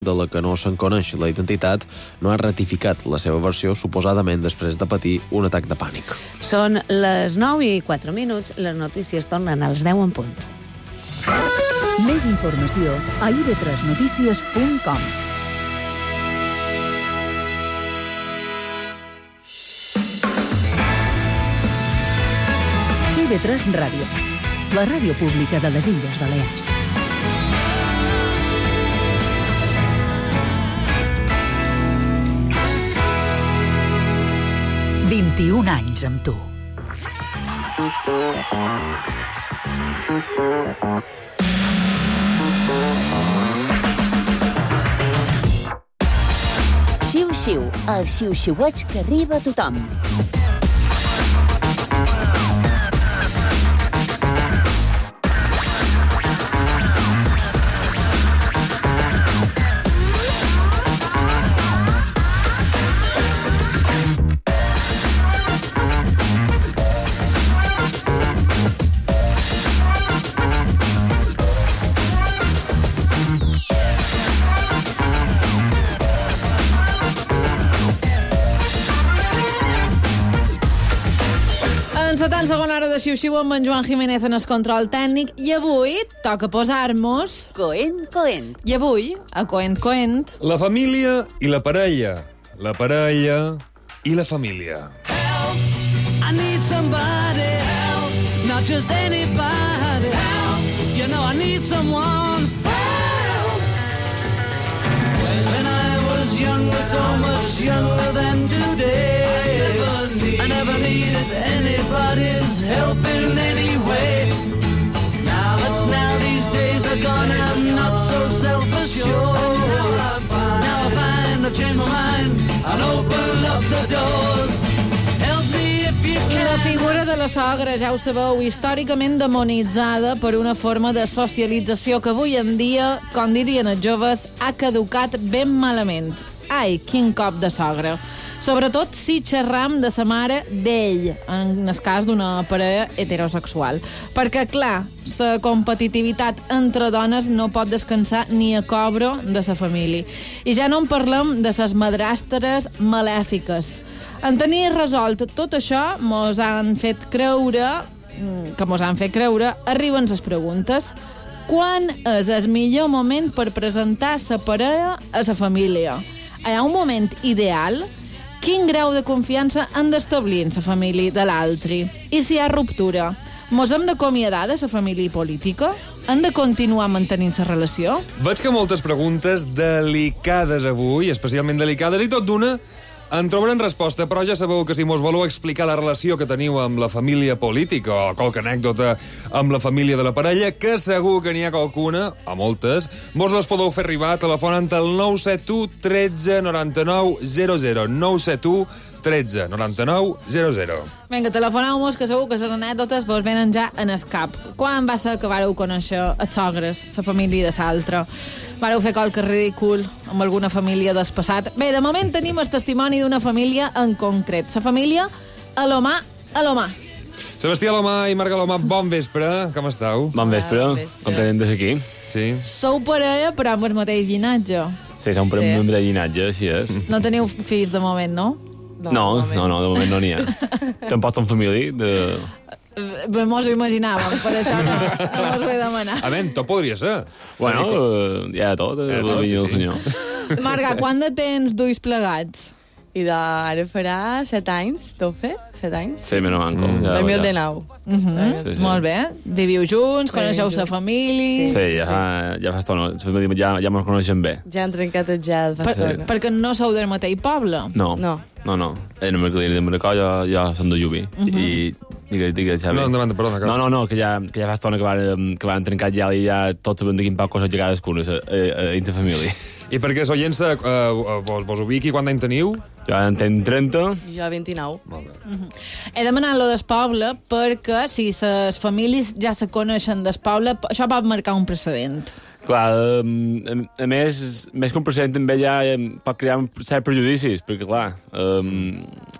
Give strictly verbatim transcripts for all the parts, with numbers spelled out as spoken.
de la que no se'n coneix la identitat, no ha ratificat la seva versió, suposadament després de patir un atac de pànic. Són les nou i quatre minuts, les notícies tornen als deu en punt. Més informació a i ve tres notícies punt com. i ve tres Ràdio, la ràdio pública de les Illes Balears. vint-i-un anys amb tu. Xiu-xiu, el xiu-xiueig que arriba a tothom. Encetant segona hora de Xiu-Xiu amb en Joan Jiménez en el control tècnic i avui toca posar-nos... Coent, coent. I avui, a Coent, coent... La família i la parella. La parella i la família. Help, I need somebody help, not just anybody help, you know I need someone help. When I was younger, so much younger than today, I never, need, I never needed anybody's help in any way. Now, but now these days are gone, I'm not so self-assured. Now I find, now I find I've changed my mind and open up the doors. Help me if you can. La figura de la sogra, ja ho sabeu, històricament demonitzada per una forma de socialització que avui en dia, com dirien els joves, ha caducat ben malament. Ai, quin cop de sogra. Sobretot si xerram de sa mare d'ell, en el cas d'una parella heterosexual. Perquè, clar, la competitivitat entre dones no pot descansar ni a cobro de sa família. I ja no en parlem de ses madrastres malèfiques. En tenir resolt tot això, mos han fet creure, que mos han fet creure, arriben les preguntes. Quan és el millor moment per presentar sa parella a sa família? Hi ha un moment ideal? Quin grau de confiança han d'establir en la família de l'altre? I si hi ha ruptura, mos hem d'acomiadar de la família política? Han de continuar mantenint la relació? Veig que moltes preguntes delicades avui, especialment delicades, i tot d'una en trobaran resposta, però ja sabeu que si mos voleu explicar la relació que teniu amb la família política o qualque anècdota amb la família de la parella, que segur que n'hi ha qualcuna, a moltes, mos les podeu fer arribar telefonant al nou set u tretze noranta-nou zero zero, nou set u tretze noranta-nou zero zero. Vinga, telefoneu-mos, que segur que les anècdotes vos venen ja en el cap. Quan va ser que vareu conèixer els sogres, la família de l'altra? Vareu fer qualque ridícul amb alguna família del passat? Bé, de moment tenim el testimoni d'una família en concret. La família Alomà, Alomà. Sebastià Alomà i Marga Alomà, bon vespre. Com esteu? Bon vespre. Bon vespre. Content de ser aquí. Sí. Sou parella, però amb el mateix llinatge. Sí, som un membre de llinatge, així és. No teniu fills de moment, no? No, no, no, de moment no n'hi ha. Tampoc som família de... Bé, mos ho imaginàvem, per això no, no mos ho he demanat. A veure, tot podria ser. Bueno, eh, hi ha de tot, Hi ha eh, de tot, la vinya sí, del sí. senyor. Marga, quant de temps duis plegats? I de, ara farà set anys, t'ho fet? Set anys? Sí, menys manco. Mm. Ja, dos mil ja. dinou. Uh -huh. Sí, sí. Molt bé. Viviu junts, coneixeu junts. sa família... Sí. Sí, ja fa, ja fa estona. Ja, ja me'ls coneixem bé. Ja han trencat el gel fa Per, estona. perquè no sou del mateix poble. No, No. no, no. Eh, només que li diré Maracó, ja, ja som de Lluví. I... Digues, digues, Xavi. No, endavant, perdona. No, no, no, que ja, que ja fa estona que van, que van trencar gel i ja tots sabem de quin poc coses llegades cadascuna a, a, a interfamília. I perquè s'oient-se, uh, vos, vos ubiqui quant d'any teniu? Jo en tenc trenta. Jo vint-i-nou. Molt bé. Uh -huh. He demanat lo del poble perquè si les famílies ja se coneixen del poble, això pot marcar un precedent. Clar, um, a, a més, més que un precedent també ja um, pot crear certs prejudicis, perquè clar, um,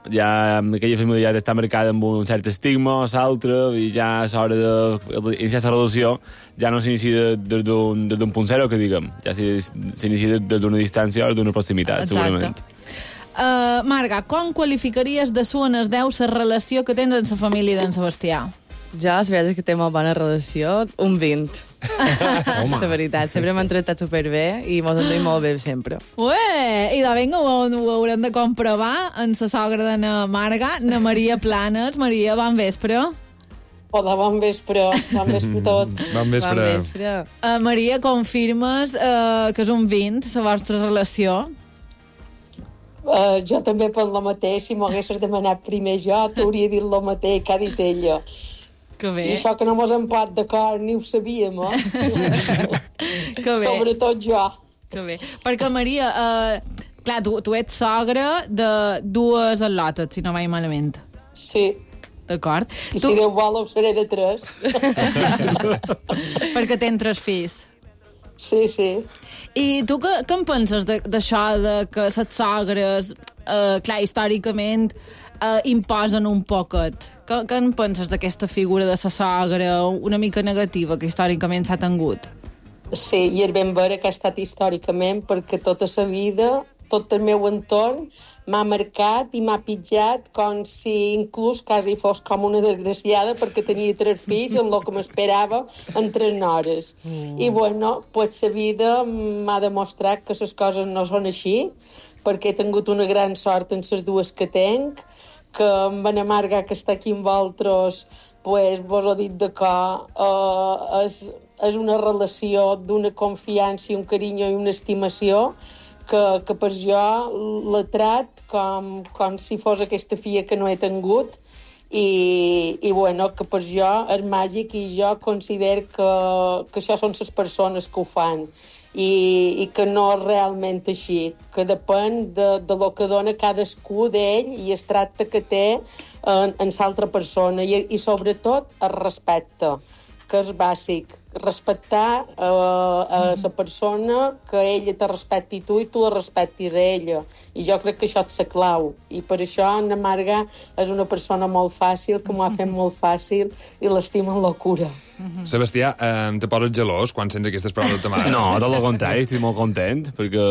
ja aquella família ja està marcada amb un cert estigma, l'altra, i ja a l'hora d'iniciar la relació ja no s'inicia des d'un des d'un punt zero, que diguem. Ja s'inicia des d'una distància o d'una proximitat, Exacte. segurament. Uh, Marga, com qualificaries de su en es deu la relació que tens amb la família d'en Sebastià? Jo, la veritat és que té molt bona relació, un vint. La veritat, sempre m'han tractat superbé i mos entenem molt bé sempre. Ué, i de vinga, ho, ho haurem de comprovar en la sogra de na Marga, na Maria Planes. Maria, bon vespre. Hola, bon vespre. Bon vespre a tots. Bon vespre. Bon vespre. Uh, Maria, confirmes uh, que és un vint, la vostra relació? Uh, jo també per lo mateix, si m'ho haguessis demanat primer jo, t'hauria dit lo mateix que ha dit ella. Que bé. I això que no mos hem posat d'acord ni ho sabíem, eh? Que bé. Sobretot jo. Que bé. Perquè, Maria, uh, clar, tu, tu ets sogra de dues al·lotes, si no vaig malament. Sí. D'acord. I tu... si Déu vol, ho seré de tres. Perquè tens tres fills. Sí, sí. I tu què, què en penses d'això, de, de que les sogres, eh, clar, històricament, eh, imposen un poquet? Què, què en penses d'aquesta figura de la sogra, una mica negativa, que històricament s'ha tingut? Sí, i és ben vera que ha estat històricament, perquè tota la vida, tot el meu entorn, m'ha marcat i m'ha pitjat com si inclús quasi fos com una desgraciada perquè tenia tres fills en el que m'esperava en tres hores. Mm. I bueno, pues la vida m'ha demostrat que les coses no són així, perquè he tingut una gran sort en les dues que tenc, que amb en Marga, que està aquí amb vosaltres, pues, vos ho dit de que uh, és, és una relació d'una confiança i un carinyo i una estimació que, que per jo la trat com, com si fos aquesta filla que no he tingut i, i bueno, que per jo és màgic i jo considero que, que això són les persones que ho fan i, i que no és realment així, que depèn de, de lo que dona cadascú d'ell i el tracte que té en, en l'altra persona i, i sobretot el respecte, que és bàsic. Respectar uh, a la persona, que ella te respecti tu i tu la respectis a ella. I jo crec que això és la clau. I per això Anna Marga és una persona molt fàcil, que m'ho ha fet molt fàcil i l'estima amb locura. Mm-hmm. Sebastià, eh, te poses gelós quan sents aquestes paraules de ta mare? No, tot el contrari, estic molt content, perquè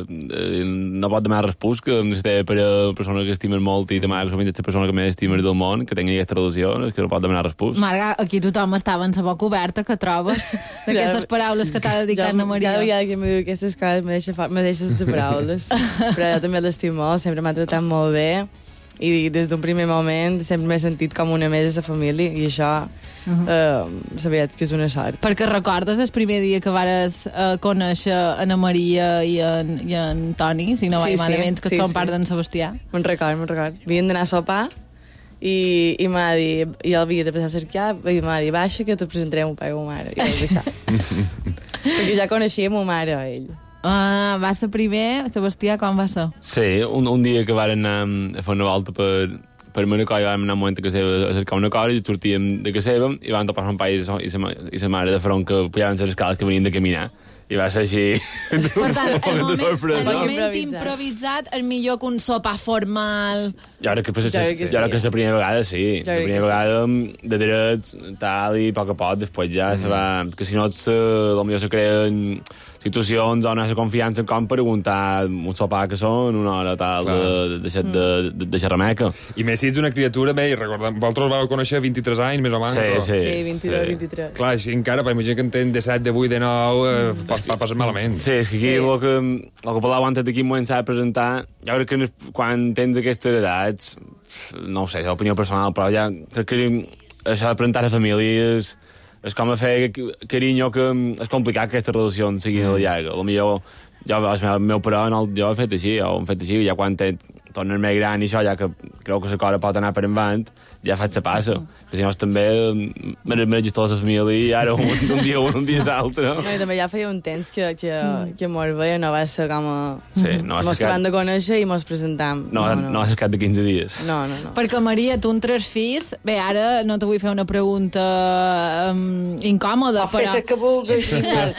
eh, no pot demanar respús que si té per a persona que estimes molt i ta mare que és la persona que més estimes del món, que tingui aquesta relació, és que no pot demanar respús. Marga, aquí tothom estava en sa boca oberta, que trobes d'aquestes paraules que t'ha dedicat Anna Maria. Cada vegada que em diu aquestes coses me deixa, me deixa sense paraules. Però jo també l'estim molt, sempre m'ha tratat molt bé i des d'un primer moment sempre m'he sentit com una més de la família i això uh-huh. eh, la veritat que és una sort. Perquè recordes el primer dia que vares eh, conèixer Anna Maria i en, i en Toni, si no vaig sí, malament, sí, que sí, són sí. part d'en Sebastià? Me'n record, me'n record. Havien d'anar a sopar i, i m'ha dit, i el havia de passar a cercar i m'ha dit, baixa que te presentarem un pai a ma mare. I vaig baixar. Perquè ja coneixia ma mare a ell. Ah, va ser primer, Sebastià, com va ser? Sí, un, un dia que varen anar a fer una volta per, per Manacor i vam anar un moment a casa seva a cercar una cosa i sortíem de casa seva i vam topar un pai i sa mare de front que pujaven les escales que venien de caminar. I va ser així... Per tant, el moment, el moment improvisat és millor que un sopar formal... Jo crec que, jo crec que, sí. jo crec que la primera vegada sí. La primera vegada sí. de drets, tal, i a poc a poc, després ja mm. se va... Que si no, potser se creen situacions on hi ha la confiança com preguntar un sopar que són, una hora tal, Clar. de, de, de, de, de, de xerrameca. I més si ets una criatura, bé, i recordem, vosaltres vau conèixer vint-i-tres anys, més o menys. Sí, però... sí. Sí, vint-i-dos, sí. vint-i-tres. Clar, així encara, per imaginar que en tenen disset, divuit, dinou, eh, mm. passes malament. Sí, és que aquí el sí. que, el que parlàvem antes d'aquí moment s'ha de presentar, jo crec que quan tens aquestes edats, no ho sé, és l'opinió personal, però ja crec que això de presentar a famílies és com a fer carinyo que és complicat que aquesta relació sigui mm. llarga. A lo millor jo, el meu pare, no, jo he fet així, jo ho he fet així, ja quan te tornes més gran i això, ja que creu que la cosa pot anar per endavant, ja faig la passa. Mm. Que si no, també m'he registrat tota la família i ara un, un dia un, un dia l'altre. No, i també ja feia un temps que, que, mm. que molt bé, no va ser com a... Sí, no mos acabem de conèixer i mos presentam. No, no, no. no va ser cap de quinze dies. No, no, no. Perquè, Maria, tu en tres fills... Bé, ara no te vull fer una pregunta um, incòmoda, o però... O que vulguis.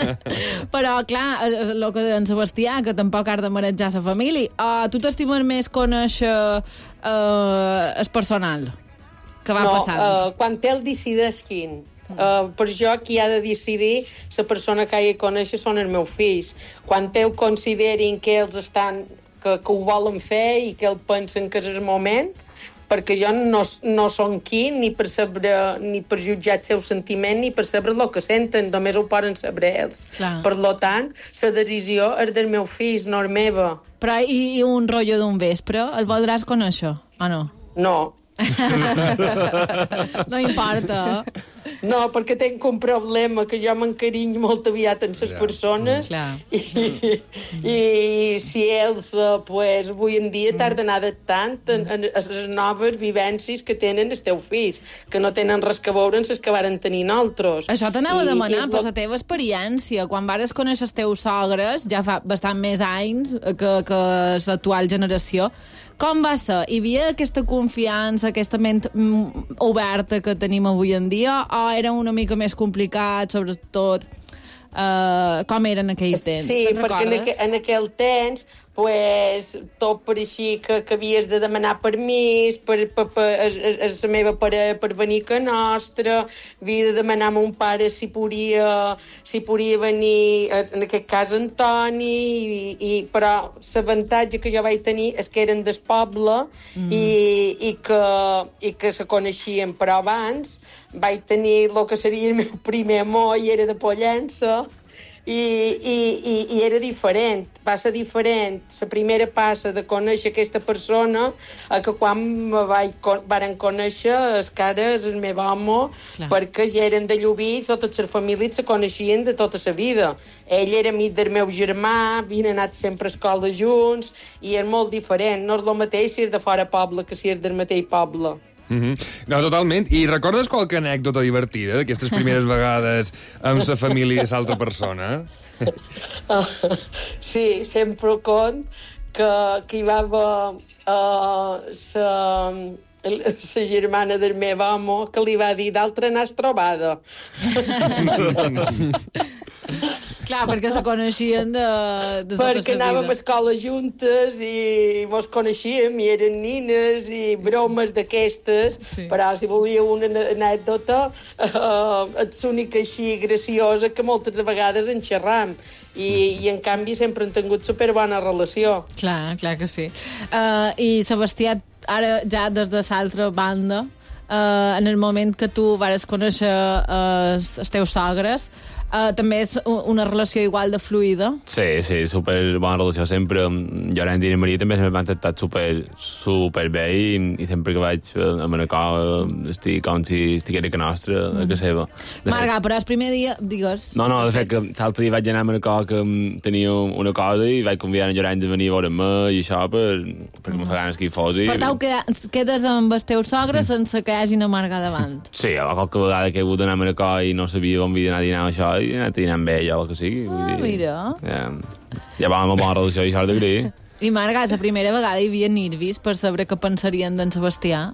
Però, clar, el que en Sebastià, que tampoc has de marejar la família, uh, tu t'estimes més conèixer uh, el personal que va no, passant? No, uh, quan ell decideix quin. Uh, per jo, qui ha de decidir la persona que ha de conèixer són els meus fills. Quan ells considerin que ells estan, que, que ho volen fer i que ells pensen que és el moment, perquè jo no, no som qui ni per saber, ni per jutjar el seu sentiment ni per saber el que senten, només ho poden saber ells. Clar. Per lo tant, la decisió és dels meus fills, no és meva. Però i, i un rotllo d'un vespre, el voldràs conèixer, o no? No. No importa. No, perquè tinc un problema, que jo m'encarinyo molt aviat amb les Ja. persones Clar. i, i si ells, eh, pues, avui en dia tarden adaptant en, en les noves vivències que tenen els teus fills, que no tenen res que veure amb les que varen tenir nosaltres. Això t'anava a I- demanar, i és per lo- la teva experiència. Quan vares conèixer els teus sogres, ja fa bastant més anys que, que l'actual generació, com va ser? Hi havia aquesta confiança, aquesta ment mm, oberta que tenim avui en dia, o era una mica més complicat, sobretot, eh, com era en aquell temps? Sí, Te'n perquè en, recordes? aqu en aquell temps pues, tot pareixia que, que havies de demanar permís per, per, per, a, a, a la meva parella per venir a nostra, havia de demanar a mon pare si podia, si podia venir, en aquest cas Antoni, i, i, però l'avantatge que jo vaig tenir és que eren del poble mm. i, i, que, i que se coneixien, però abans vaig tenir el que seria el meu primer amor i era de Pollença, I, i, i, i era diferent, va ser diferent la primera passa de conèixer aquesta persona a que quan me vaig, varen conèixer els cares, el meu home, Clar. perquè ja eren de Llubí, totes les famílies se coneixien de tota la vida. Ell era amic del meu germà, havien anat sempre a escola junts, i és molt diferent, no és el mateix si és de fora poble que si és del mateix poble. Mm-hmm. No, totalment. I recordes qualque anècdota divertida d'aquestes primeres vegades amb la família de l'altra persona? Uh, sí, sempre cont que, que hi va haver uh, la germana del meu home que li va dir d'altra n'has trobada. Clar, perquè se coneixien de, de tota Perquè la anàvem a vida. escola juntes i mos coneixíem i eren nines i bromes d'aquestes, Sí. però si volia una anècdota uh, és l'única així graciosa que moltes de vegades en xerram i, i en canvi sempre han tingut superbona relació. Clar, clar que sí. Uh, I Sebastià, ara ja des de l'altra banda, uh, en el moment que tu vares conèixer uh, els teus sogres, uh, també és u- una relació igual de fluida? Sí, sí, super bona relació sempre. Llorenç i la Maria també m'han tractat super, super bé i, i sempre que vaig a Manacor estic com si estiguera a nostra, a casa seva. De fet- Marga, però el primer dia, digues... No, no, de fet, que l'altre dia vaig anar a Manacor que mm, tenia una cosa i vaig convidar en Llorenç a venir a veure'm i això per, perquè me fa ganes que hi fos. I... Per tant, que quedes amb els teus sogres sense que hi hagi una Marga davant. Sí, a qualque vegada que he hagut d'anar a Manacor i no sabia on havia d'anar a dinar això, i he anat a dinar amb ella o el que sigui. Vull Ah, dir, mira. Ja, ja vam amb bona relació i això és d'agrair. I Marga, la primera vegada hi havia nervis per saber què pensarien d'en Sebastià?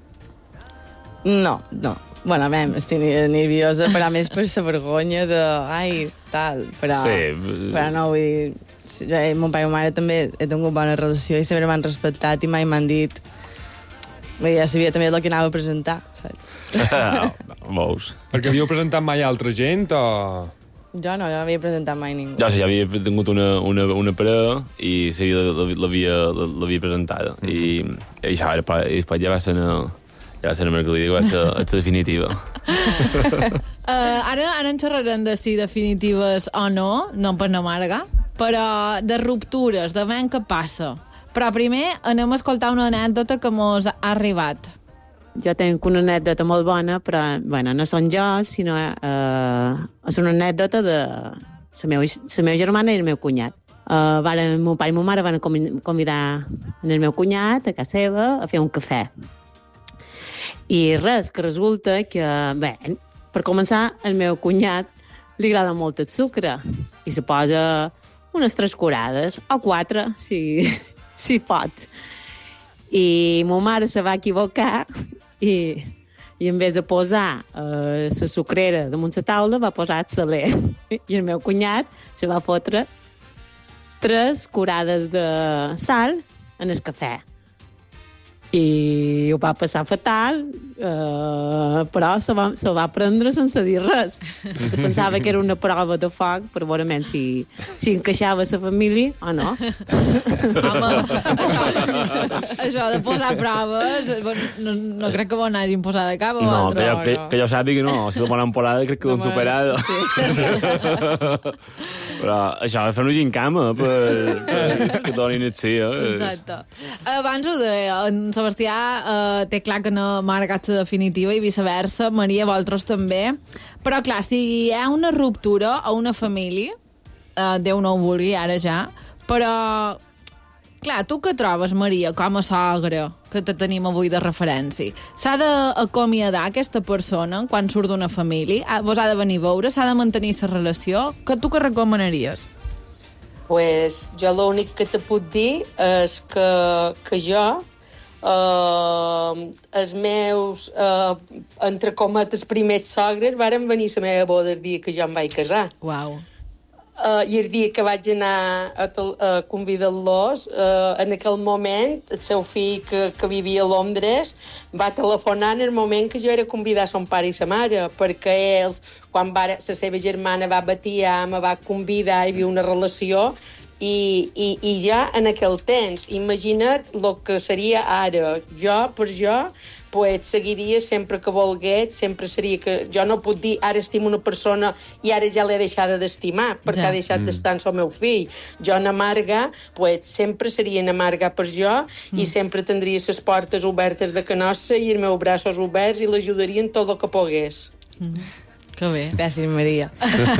No, no. Bueno, a veure, estic nerviosa, però més per la vergonya de... Ai, tal, però... Sí. Però no, vull dir... sí, eh, Mon pare i ma mare també he tingut bona relació i sempre m'han respectat i mai m'han dit... Vull dir, ja sabia també el que anava a presentar, saps? Veus? Perquè havíeu presentat mai a altra gent o... Jo no, jo no havia presentat mai ningú. Jo sí, ja havia tingut una, una, una parella i sí, l'havia l'havia presentada. Mm -hmm. I, i això, era, i després ja va ser una, ja va ser una mercaderia, va ser la definitiva. Uh, ara, ara en xerrarem de si definitives o no, no per no Marga, però de ruptures, de veure què passa. Però primer anem a escoltar una anècdota que mos ha arribat. Jo tinc una anècdota molt bona, però bueno, no són jo, sinó eh, és una anècdota de la meva, la meva germana i el meu cunyat. Eh, varen, el meu pare i ma mare van convidar el meu cunyat a casa seva a fer un cafè. I res, que resulta que, bé, per començar, el meu cunyat li agrada molt el sucre i se posa unes tres curades, o quatre, si, si pot. I ma mare se va equivocar i, i en vez de posar eh, la sucrera damunt la taula va posar el saler. I el meu cunyat se va fotre tres curades de sal en el cafè. i ho va passar fatal, eh, però se va, se va prendre sense dir res. Se pensava que era una prova de foc per veure si, si encaixava la família o no. Home, això, això de posar proves, no, no crec que ho hagin posat a cap. No, que jo, que, que jo sàpiga no. Si la bona temporada crec que l'han superat. Sí. Però això de fer una gincama per, per que donin el sí. Eh? Exacte. Abans ho deia, en Sebastià eh, té clar que no m'ha marcat la definitiva i viceversa, Maria, vosaltres també. Però clar, si hi ha una ruptura a una família, eh, Déu no ho vulgui, ara ja, però clar, tu què trobes, Maria, com a sogra, que te tenim avui de referència? S'ha d'acomiadar aquesta persona quan surt d'una família? Vos ha de venir a veure? S'ha de mantenir la relació? Que tu què recomanaries? Pues jo l'únic que te puc dir és que, que jo, eh, els meus, eh, entre cometes, primers sogres varen venir a la meva boda el dia que jo em vaig casar. Uau. Uh, I el dia que vaig anar a, a convidar-los, uh, en aquell moment, el seu fill que, que vivia a Londres va telefonar en el moment que jo era convidar son pare i sa mare, perquè ells, quan va, la seva germana va batiar, me va convidar, hi havia una relació, i, i, i ja en aquell temps, imagina't el que seria ara. Jo, per jo, pues, seguiria sempre que volgués, sempre seria que... Jo no puc dir, ara estimo una persona i ara ja l'he deixada d'estimar, perquè ja ha deixat mm. d'estar amb el meu fill. Jo, en amarga, pues, sempre seria en amarga per jo mm. i sempre tindria les portes obertes de canossa i els meus braços oberts i l'ajudaria en tot el que pogués. Mm. Que bé. Gràcies, Maria.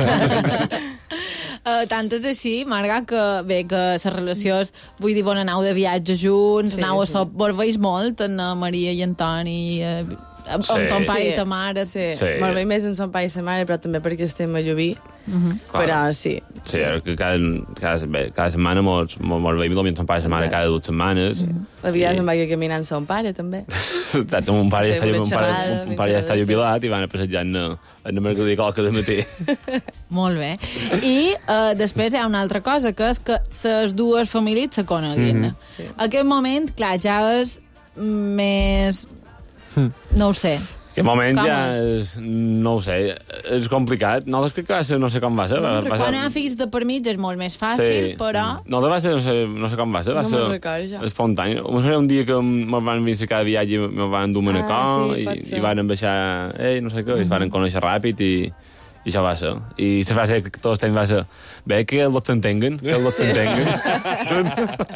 Uh, tant és així, Marga, que bé, que les relacions, vull dir, bon, anau de viatge junts, sí, anau a sop, vos veus molt, en Maria i en Toni, eh, amb sí. ton pare sí. i ta mare. Sí, sí. Me'l veig més en son pare i sa mare, però també perquè estem a Llubí. Uh-huh. Però sí. Sí, sí. Cada, cada, bé, cada setmana mos, mos, mos veiem amb son pare i sa mare sí. cada dues setmanes. Sí. A vegades I... em vaig caminant son pare, també. un pare, ja està, un pare, un pare ja està jubilat i van a passejar en, en la mercaderia qualque de matí. Molt bé. I uh, després hi ha una altra cosa, que és que les dues famílies se coneguin. Mm-hmm. Sí. Aquest moment, clar, ja és més... No ho sé. Aquest moment com ja és... No ho sé. És complicat. No, és que va ser, no sé com va ser. Va, va Quan ser... hi ha fills de per mig és molt més fàcil, sí. però... No, va ser, no sé, no sé com va ser. Va no ser me'n recordo, ja. espontani. Un dia que me'l van venir cada viatge i me'l van dur a Manacor ah, sí, i, i van baixar... Ei, no sé què, mm-hmm. i es van conèixer ràpid i... I això va ser. I la frase que tots tenim va ser bé que els t'entenguen, que els t'entenguen.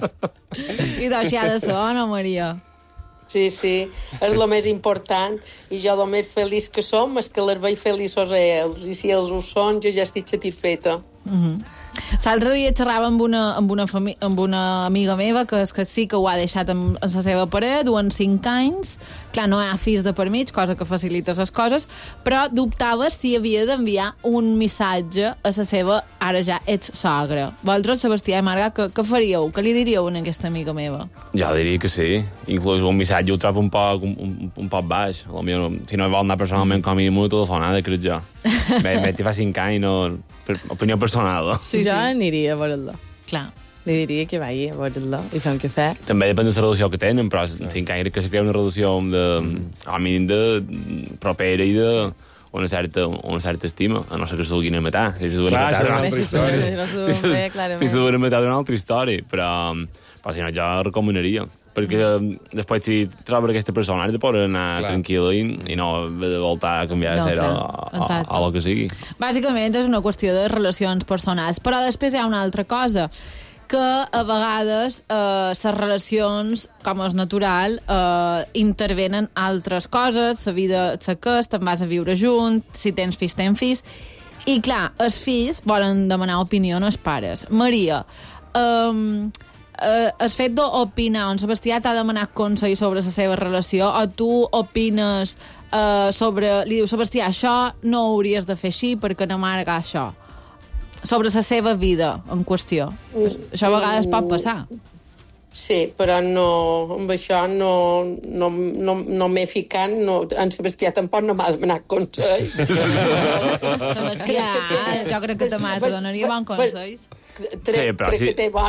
I d'això ha de ser, no, Maria? Sí, sí, és el més important. I jo el més feliç que som és que les veig feliços a ells. I si ells ho són, jo ja estic satisfeta. Mhm. L'altre dia xerrava amb una, amb, una fami- amb una amiga meva que, és que sí que ho ha deixat amb, amb la seva parella, duen cinc anys, clar, no hi ha fills de per mig, cosa que facilita les coses, però dubtava si havia d'enviar un missatge a la seva, ara ja ets sogra. Vosaltres, Sebastià i Marga, què, què faríeu? Què li diríeu a aquesta amiga meva? Jo diria que sí. Inclús un missatge ho trobo un poc, un, un, un poc baix. Potser, si no vol anar personalment com a mínim una telefonada, crec jo. Bé, bé, fa cinc anys, no... Per, opinió personal. Sí, jo sí. aniria a veure-la. Clar. Li diria que vagi a veure-la i fer un cafè. També depèn de la relació que tenen, però en cinc anys que se crea una relació de, a mínim de propera i de una certa, una certa estima, a no ser que se vulguin matar. Si se vulguin Clar, matar una altra història. No s'ho deuen fer, clarament. Si se vulguin matar d'una altra història, però, però si no, jo recomanaria. Perquè mm. després, si trobo aquesta persona, has de poder anar tranquil i, i no haver de voltar a canviar de ser a, a, a lo que sigui. Bàsicament és una qüestió de relacions personals, però després hi ha una altra cosa, que a vegades eh, les relacions, com és natural, eh, intervenen altres coses, la vida s'acaba, te'n vas a viure junt, si tens fills, tens fills, i clar, els fills volen demanar opinió als pares. Maria, eh, Uh, el fet d'opinar, on Sebastià t'ha demanat consell sobre la seva relació, o tu opines uh, sobre... Li diu, Sebastià, això no ho hauries de fer així perquè no m'agrada això. Sobre la seva vida en qüestió. Mm. Això a vegades pot passar. Sí, però no, amb això no, no, no, no m'he ficat, no, en Sebastià tampoc no m'ha demanat consells. Sebastià, jo crec que ta mare te donaria bons consells. Sí, però sí. Té bon,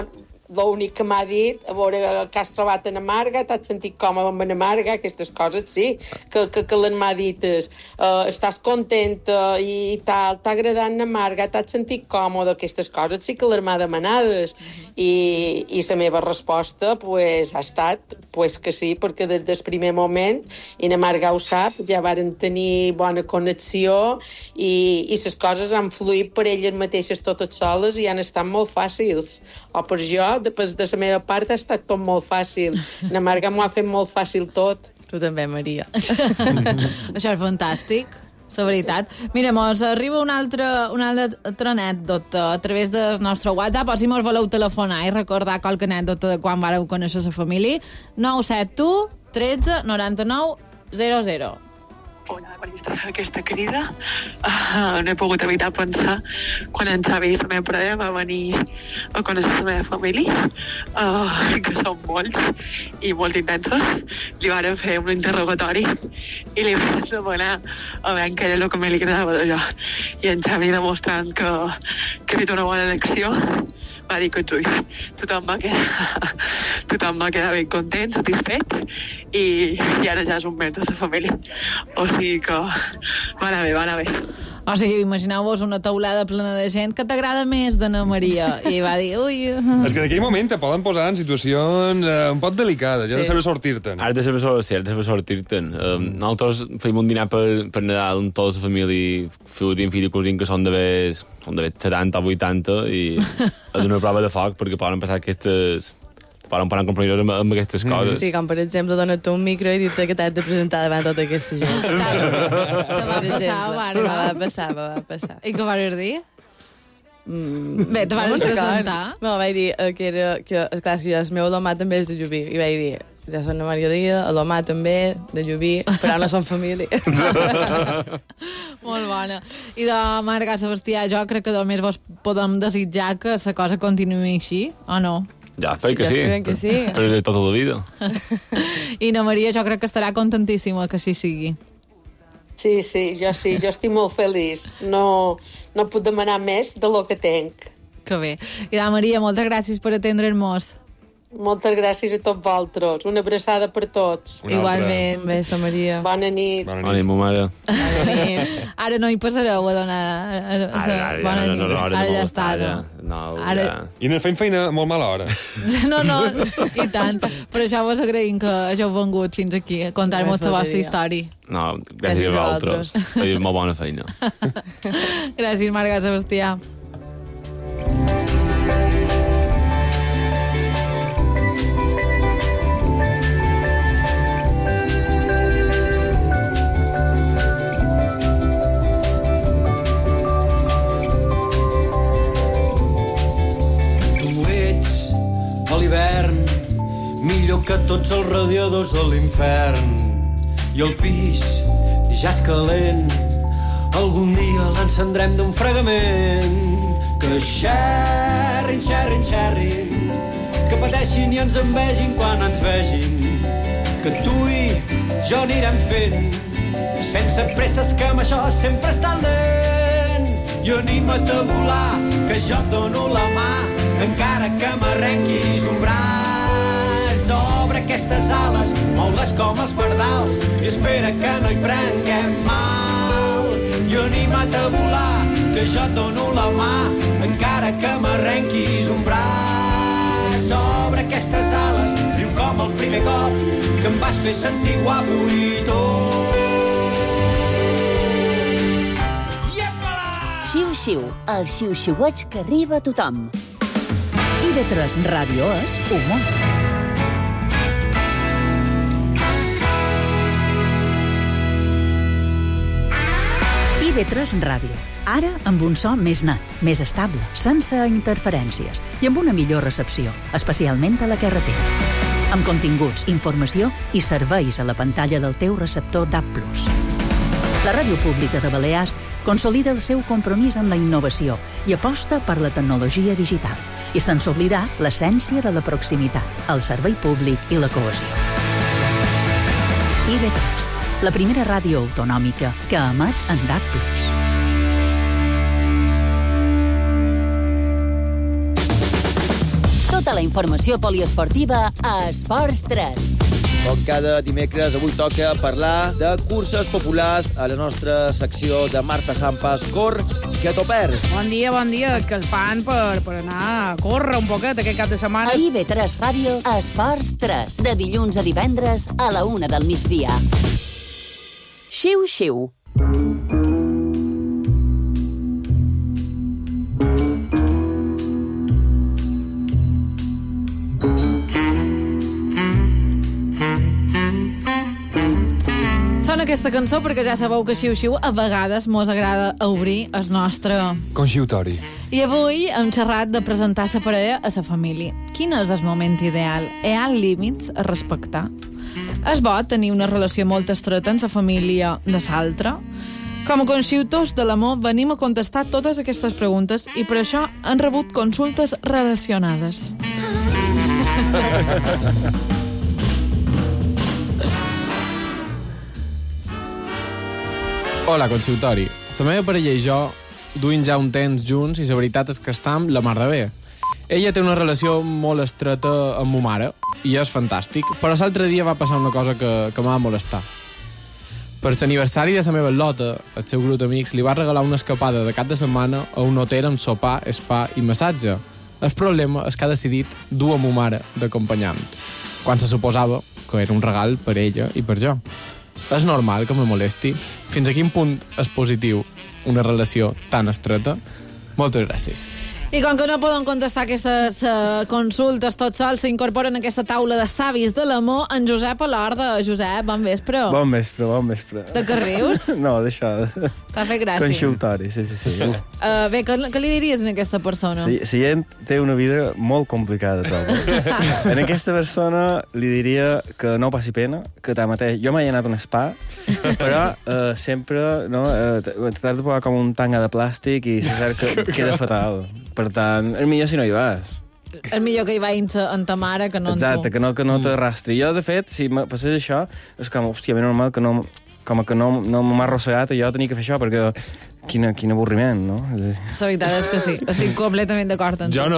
l'únic que m'ha dit, a veure què has trobat en Amarga, t'has sentit còmode amb en Amarga, aquestes coses, sí, que, que, que l'en m'ha dit, uh, estàs contenta i tal, t'ha agradat en Amarga, t'has sentit còmode, aquestes coses sí que l'en m'ha demanades. I, i la meva resposta pues, ha estat pues, que sí, perquè des del primer moment, i en Amarga ho sap, ja varen tenir bona connexió i, i les coses han fluït per elles mateixes totes soles i han estat molt fàcils. O per jo, després de la meva part, ha estat tot molt fàcil. Na Marga m'ho ha fet molt fàcil tot. Tu també, Maria. Això és fantàstic, la veritat. Mira, mos arriba una altra, una altra anècdota a través del nostre WhatsApp, o si mos voleu telefonar i recordar qualque anècdota de quan vareu conèixer la família, nou set u tretze noranta-nou zero zero. Hola, quan he estat aquesta crida uh, no he pogut evitar pensar quan en Xavi i la meva parella va venir a conèixer la meva família, uh, que són molts i molt intensos. Li varen fer un interrogatori i li van demanar a veure què era el que més li agradava d'allò. I en Xavi, demostrant que, que he fet una bona elecció, va dir que ets ulls. Tothom va quedar, tothom va quedar ben content, satisfet, i, i ara ja és un membre de la família. O sigui que va anar bé, va anar bé. O sigui, imagineu-vos una taulada plena de gent que t'agrada més d'Anna Maria. I va dir, ui... És que en aquell moment te poden posar en situacions eh, un poc delicades, ja has de saber sortir-te'n. Has de saber sortir-te'n, has de saber sortir-te'n. Um, nosaltres feim un dinar per, per Nadal amb tota la família, fill i fill i cosint, que són d'haver setanta o vuitanta, i és una prova de foc, perquè poden passar aquestes... poden parar compromisos amb, amb aquestes coses. Sí, com per exemple, donar-te un micro i dir-te que t'has de presentar davant tota aquesta gent. Te va passar, Marga? Va passar, va passar. I què vas dir? Mm, Bé, te vas no presentar? No, vaig dir eh, que era... Que, clar, que el meu Lomà també és de Llubí. I vaig dir, ja són la Maria Dia, el Lomà també, de Llubí, però no són família. Molt bona. I de Marga, Sebastià, jo crec que només vos podem desitjar que la cosa continuï així, o no? Ja, espero que sí. que sí. Però de tota la vida. I na Maria jo crec que estarà contentíssima que així sigui. Sí, sí, jo sí, jo estic molt feliç. No, no puc demanar més de lo que tenc. Que bé. I la Maria, moltes gràcies per atendre'ns. Moltes gràcies a tots vosaltres. Una abraçada per tots. Una Igualment. Un bes, Maria. Bona nit. Bona nit, ma mare. Bona nit. Ara no hi passareu a donar... A, a, a, ara, ara, bona no, nit. no, no, ara, ara no ja està, ja. no? No, ara... ja. I anem fent feina molt mala hora. No, no, i tant. Per això vos agraïm que hàgiu vengut fins aquí a contar-nos la vostra història. No, gràcies, gràcies a vosaltres. Fèieu molt bona feina. Gràcies, Marga, Sebastià. Millor que tots els radiadors de l'infern. I el pis ja és calent. Algun dia l'encendrem d'un fregament. Que xerrin, xerrin, xerrin. Que pateixin i ens envegin quan ens vegin. Que tu i jo anirem fent. Sense presses, que amb això sempre està lent. I anima't a volar, que jo et dono la mà. Encara que m'arrenquis un braç. Obre aquestes ales, mou-les com els pardals i espera que no hi prenguem mal. I anima't a volar, que jo et dono la mà, encara que m'arrenquis un braç. Obre aquestes ales, riu com el primer cop que em vas fer sentir guapo i tot. Xiu-xiu, el xiu-xiueig que arriba a tothom. I de tres Ràdio és humor. I de tres Ràdio. Ara amb un so més net, més estable, sense interferències i amb una millor recepció, especialment a la carretera. Amb continguts, informació i serveis a la pantalla del teu receptor D A B plus. La Ràdio Pública de Balears consolida el seu compromís amb la innovació i aposta per la tecnologia digital, i sense oblidar l'essència de la proximitat, el servei públic i la cohesió. I de tres, la primera ràdio autonòmica que emet en D A B plus. Tot Tota la informació poliesportiva a Esports tres. Com cada dimecres, avui toca parlar de curses populars a la nostra secció de Marta Sampas. Cor, que t'ho perds. Bon dia, bon dia. És que el fan per, per anar a córrer un poquet aquest cap de setmana. A I B tres Ràdio, Esports tres. De dilluns a divendres a la una del migdia. Xiu, xiu. Aquesta cançó perquè ja sabeu que xiu-xiu a vegades mos agrada obrir el nostre... Conxiutori. I avui hem xerrat de presentar la parella a la família. Quin és el moment ideal? Hi ha límits a respectar? És bo tenir una relació molt estreta amb la família de l'altre? Com a conxiutors de l'amor venim a contestar totes aquestes preguntes i per això han rebut consultes relacionades. Hola, consultori. La meva parella i jo duim ja un temps junts i la veritat és que estem la mar de bé. Ella té una relació molt estreta amb ma mare i és fantàstic, però l'altre dia va passar una cosa que, que m'ha molestar. Per l'aniversari de la meva lota, el seu grup d'amics li va regalar una escapada de cap de setmana a un hotel amb sopar, spa i massatge. El problema és que ha decidit dur a ma mare d'acompanyant, quan se suposava que era un regal per ella i per jo. És normal que me molesti? Fins a quin punt és positiu una relació tan estreta? Moltes gràcies. I com que no poden contestar aquestes uh, consultes tots sols, s'incorporen a aquesta taula de savis de l'amor en Josep Alorda. Josep, bon vespre. Bon vespre, bon vespre. De què rius? No, d'això. T'ha fet gràcia. Conxiutori, sí, sí, sí. Uh, bé, què, què li diries a aquesta persona? Sí, si ell té una vida molt complicada, trobo. En aquesta persona li diria que no passi pena, que tanmateix jo m'he anat a un spa, però uh, sempre no, uh, t'has de posar com un tanga de plàstic i se sap que queda fatal. Per tant, és millor si no hi vas. És millor que hi vagin en ta mare que no en tu. Exacte, que no, que no t'arrastri. Jo, de fet, si passés això, és com, hòstia, ben normal que no, com que no, no m'ha arrossegat jo tenia que fer això, perquè quin, quin avorriment, no? La veritat és que sí, estic completament d'acord amb tu. Jo no,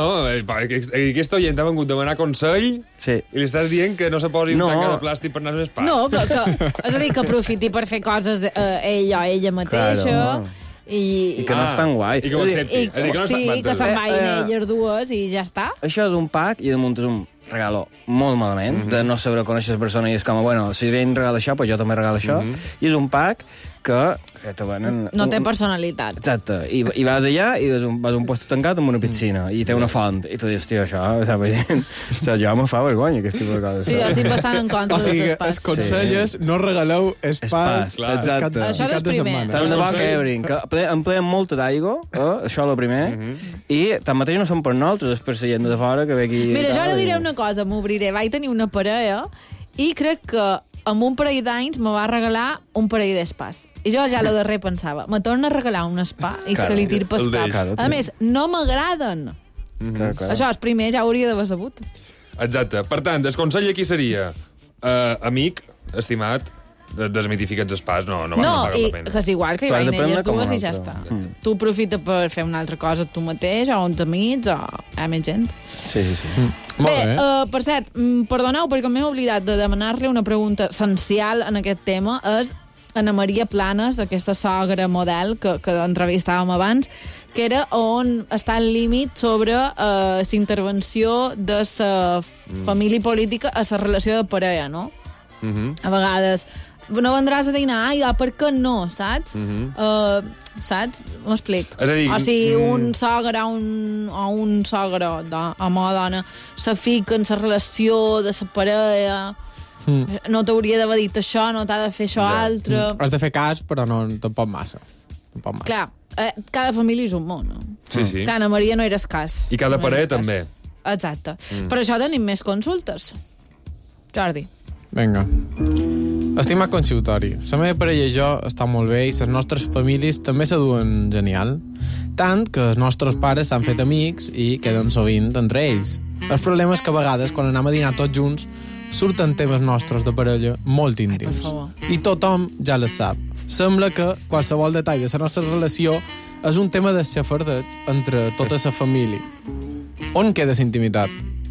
aquest oient ha vengut a demanar consell sí. I li estàs dient que no se posi no. un tanca de plàstic per anar a l'espai. No, que, que, és a dir, que aprofiti per fer coses eh, ell o ella mateixa... Claro. I, I que no ah, és tan guai. I que ho accepti. I, i, sí, que se'n vagin eh, eh, elles dues i ja està. Això és un pack i damunt és un regalo molt malament, mm -hmm. de no saber conèixer la persona i és com, bueno, si ell regala això, pues jo també regalo això. Mm -hmm. I és un pack que... Te venen, no té personalitat. Exacte. I, i vas allà i vas a un, vas a un lloc tancat amb una piscina i té una font. I tu dius, tio, això... Saps? O sigui, jo me fa vergonya, aquest tipus de coses. Sí, jo estic bastant en contra o sigui, dels espais. Es conselles, sí. No regaleu espais. Exacte. Això és primer. Tant de bo que Ebrin, que empleen molta d'aigua, eh? Això és el primer, uh -huh. I tanmateix no són per nosaltres, és per la gent de fora que ve aquí... Mira, jo ara diré una cosa, m'obriré. Vaig tenir una parella i crec que amb un parell d'anys me va regalar un parell d'espais. I jo ja lo darrer pensava, me torna a regalar un spa i és que li tir pel cap. A més, no m'agraden. Mm -hmm. Això, el primer ja hauria d'haver sabut. Exacte. Per tant, el consell aquí seria uh, amic, estimat, desmitifica els espais, no, no, no pagar i la pena. que és igual que hi vagin elles dues i ja està. Mm. Tu aprofita per fer una altra cosa tu mateix, o uns amics, o a més gent. Sí, sí, sí. Mm. Bé, bé. Uh, per cert, perdoneu perquè m'he oblidat de demanar-li una pregunta essencial en aquest tema, és Ana Maria Planes, aquesta sogra model que, que entrevistàvem abans, que era on està el límit sobre uh, la intervenció de la mm. família política a la relació de parella, no? Mm -hmm. A vegades no vendràs a dinar, ai, per què no, saps? Mm -hmm. uh, saps? M'explic. És a dir, o si mm... un sogre un, o un sogre, home o dona, se fica en la relació de la parella... Mm. No t'hauria d'haver dit això, no t'ha de fer això ja. altre... Mm. Has de fer cas, però no tampoc massa. Tampoc massa. Clar, eh, cada família és un món, no? Sí, sí. Que Ana Maria no eres cas. I cada no parella també. Exacte. Mm. Per això tenim més consultes. Jordi. Vinga. Estimat consultori, la meva parella i jo estan molt bé i les nostres famílies també se duen genial. Tant que els nostres pares s'han fet amics i queden sovint entre ells. El problema és que a vegades, quan anem a dinar tots junts, surten temes nostres de parella molt íntims. Ai, I tothom ja les sap. Sembla que qualsevol detall de la nostra relació és un tema de xafardeig entre tota la família. On queda la intimitat?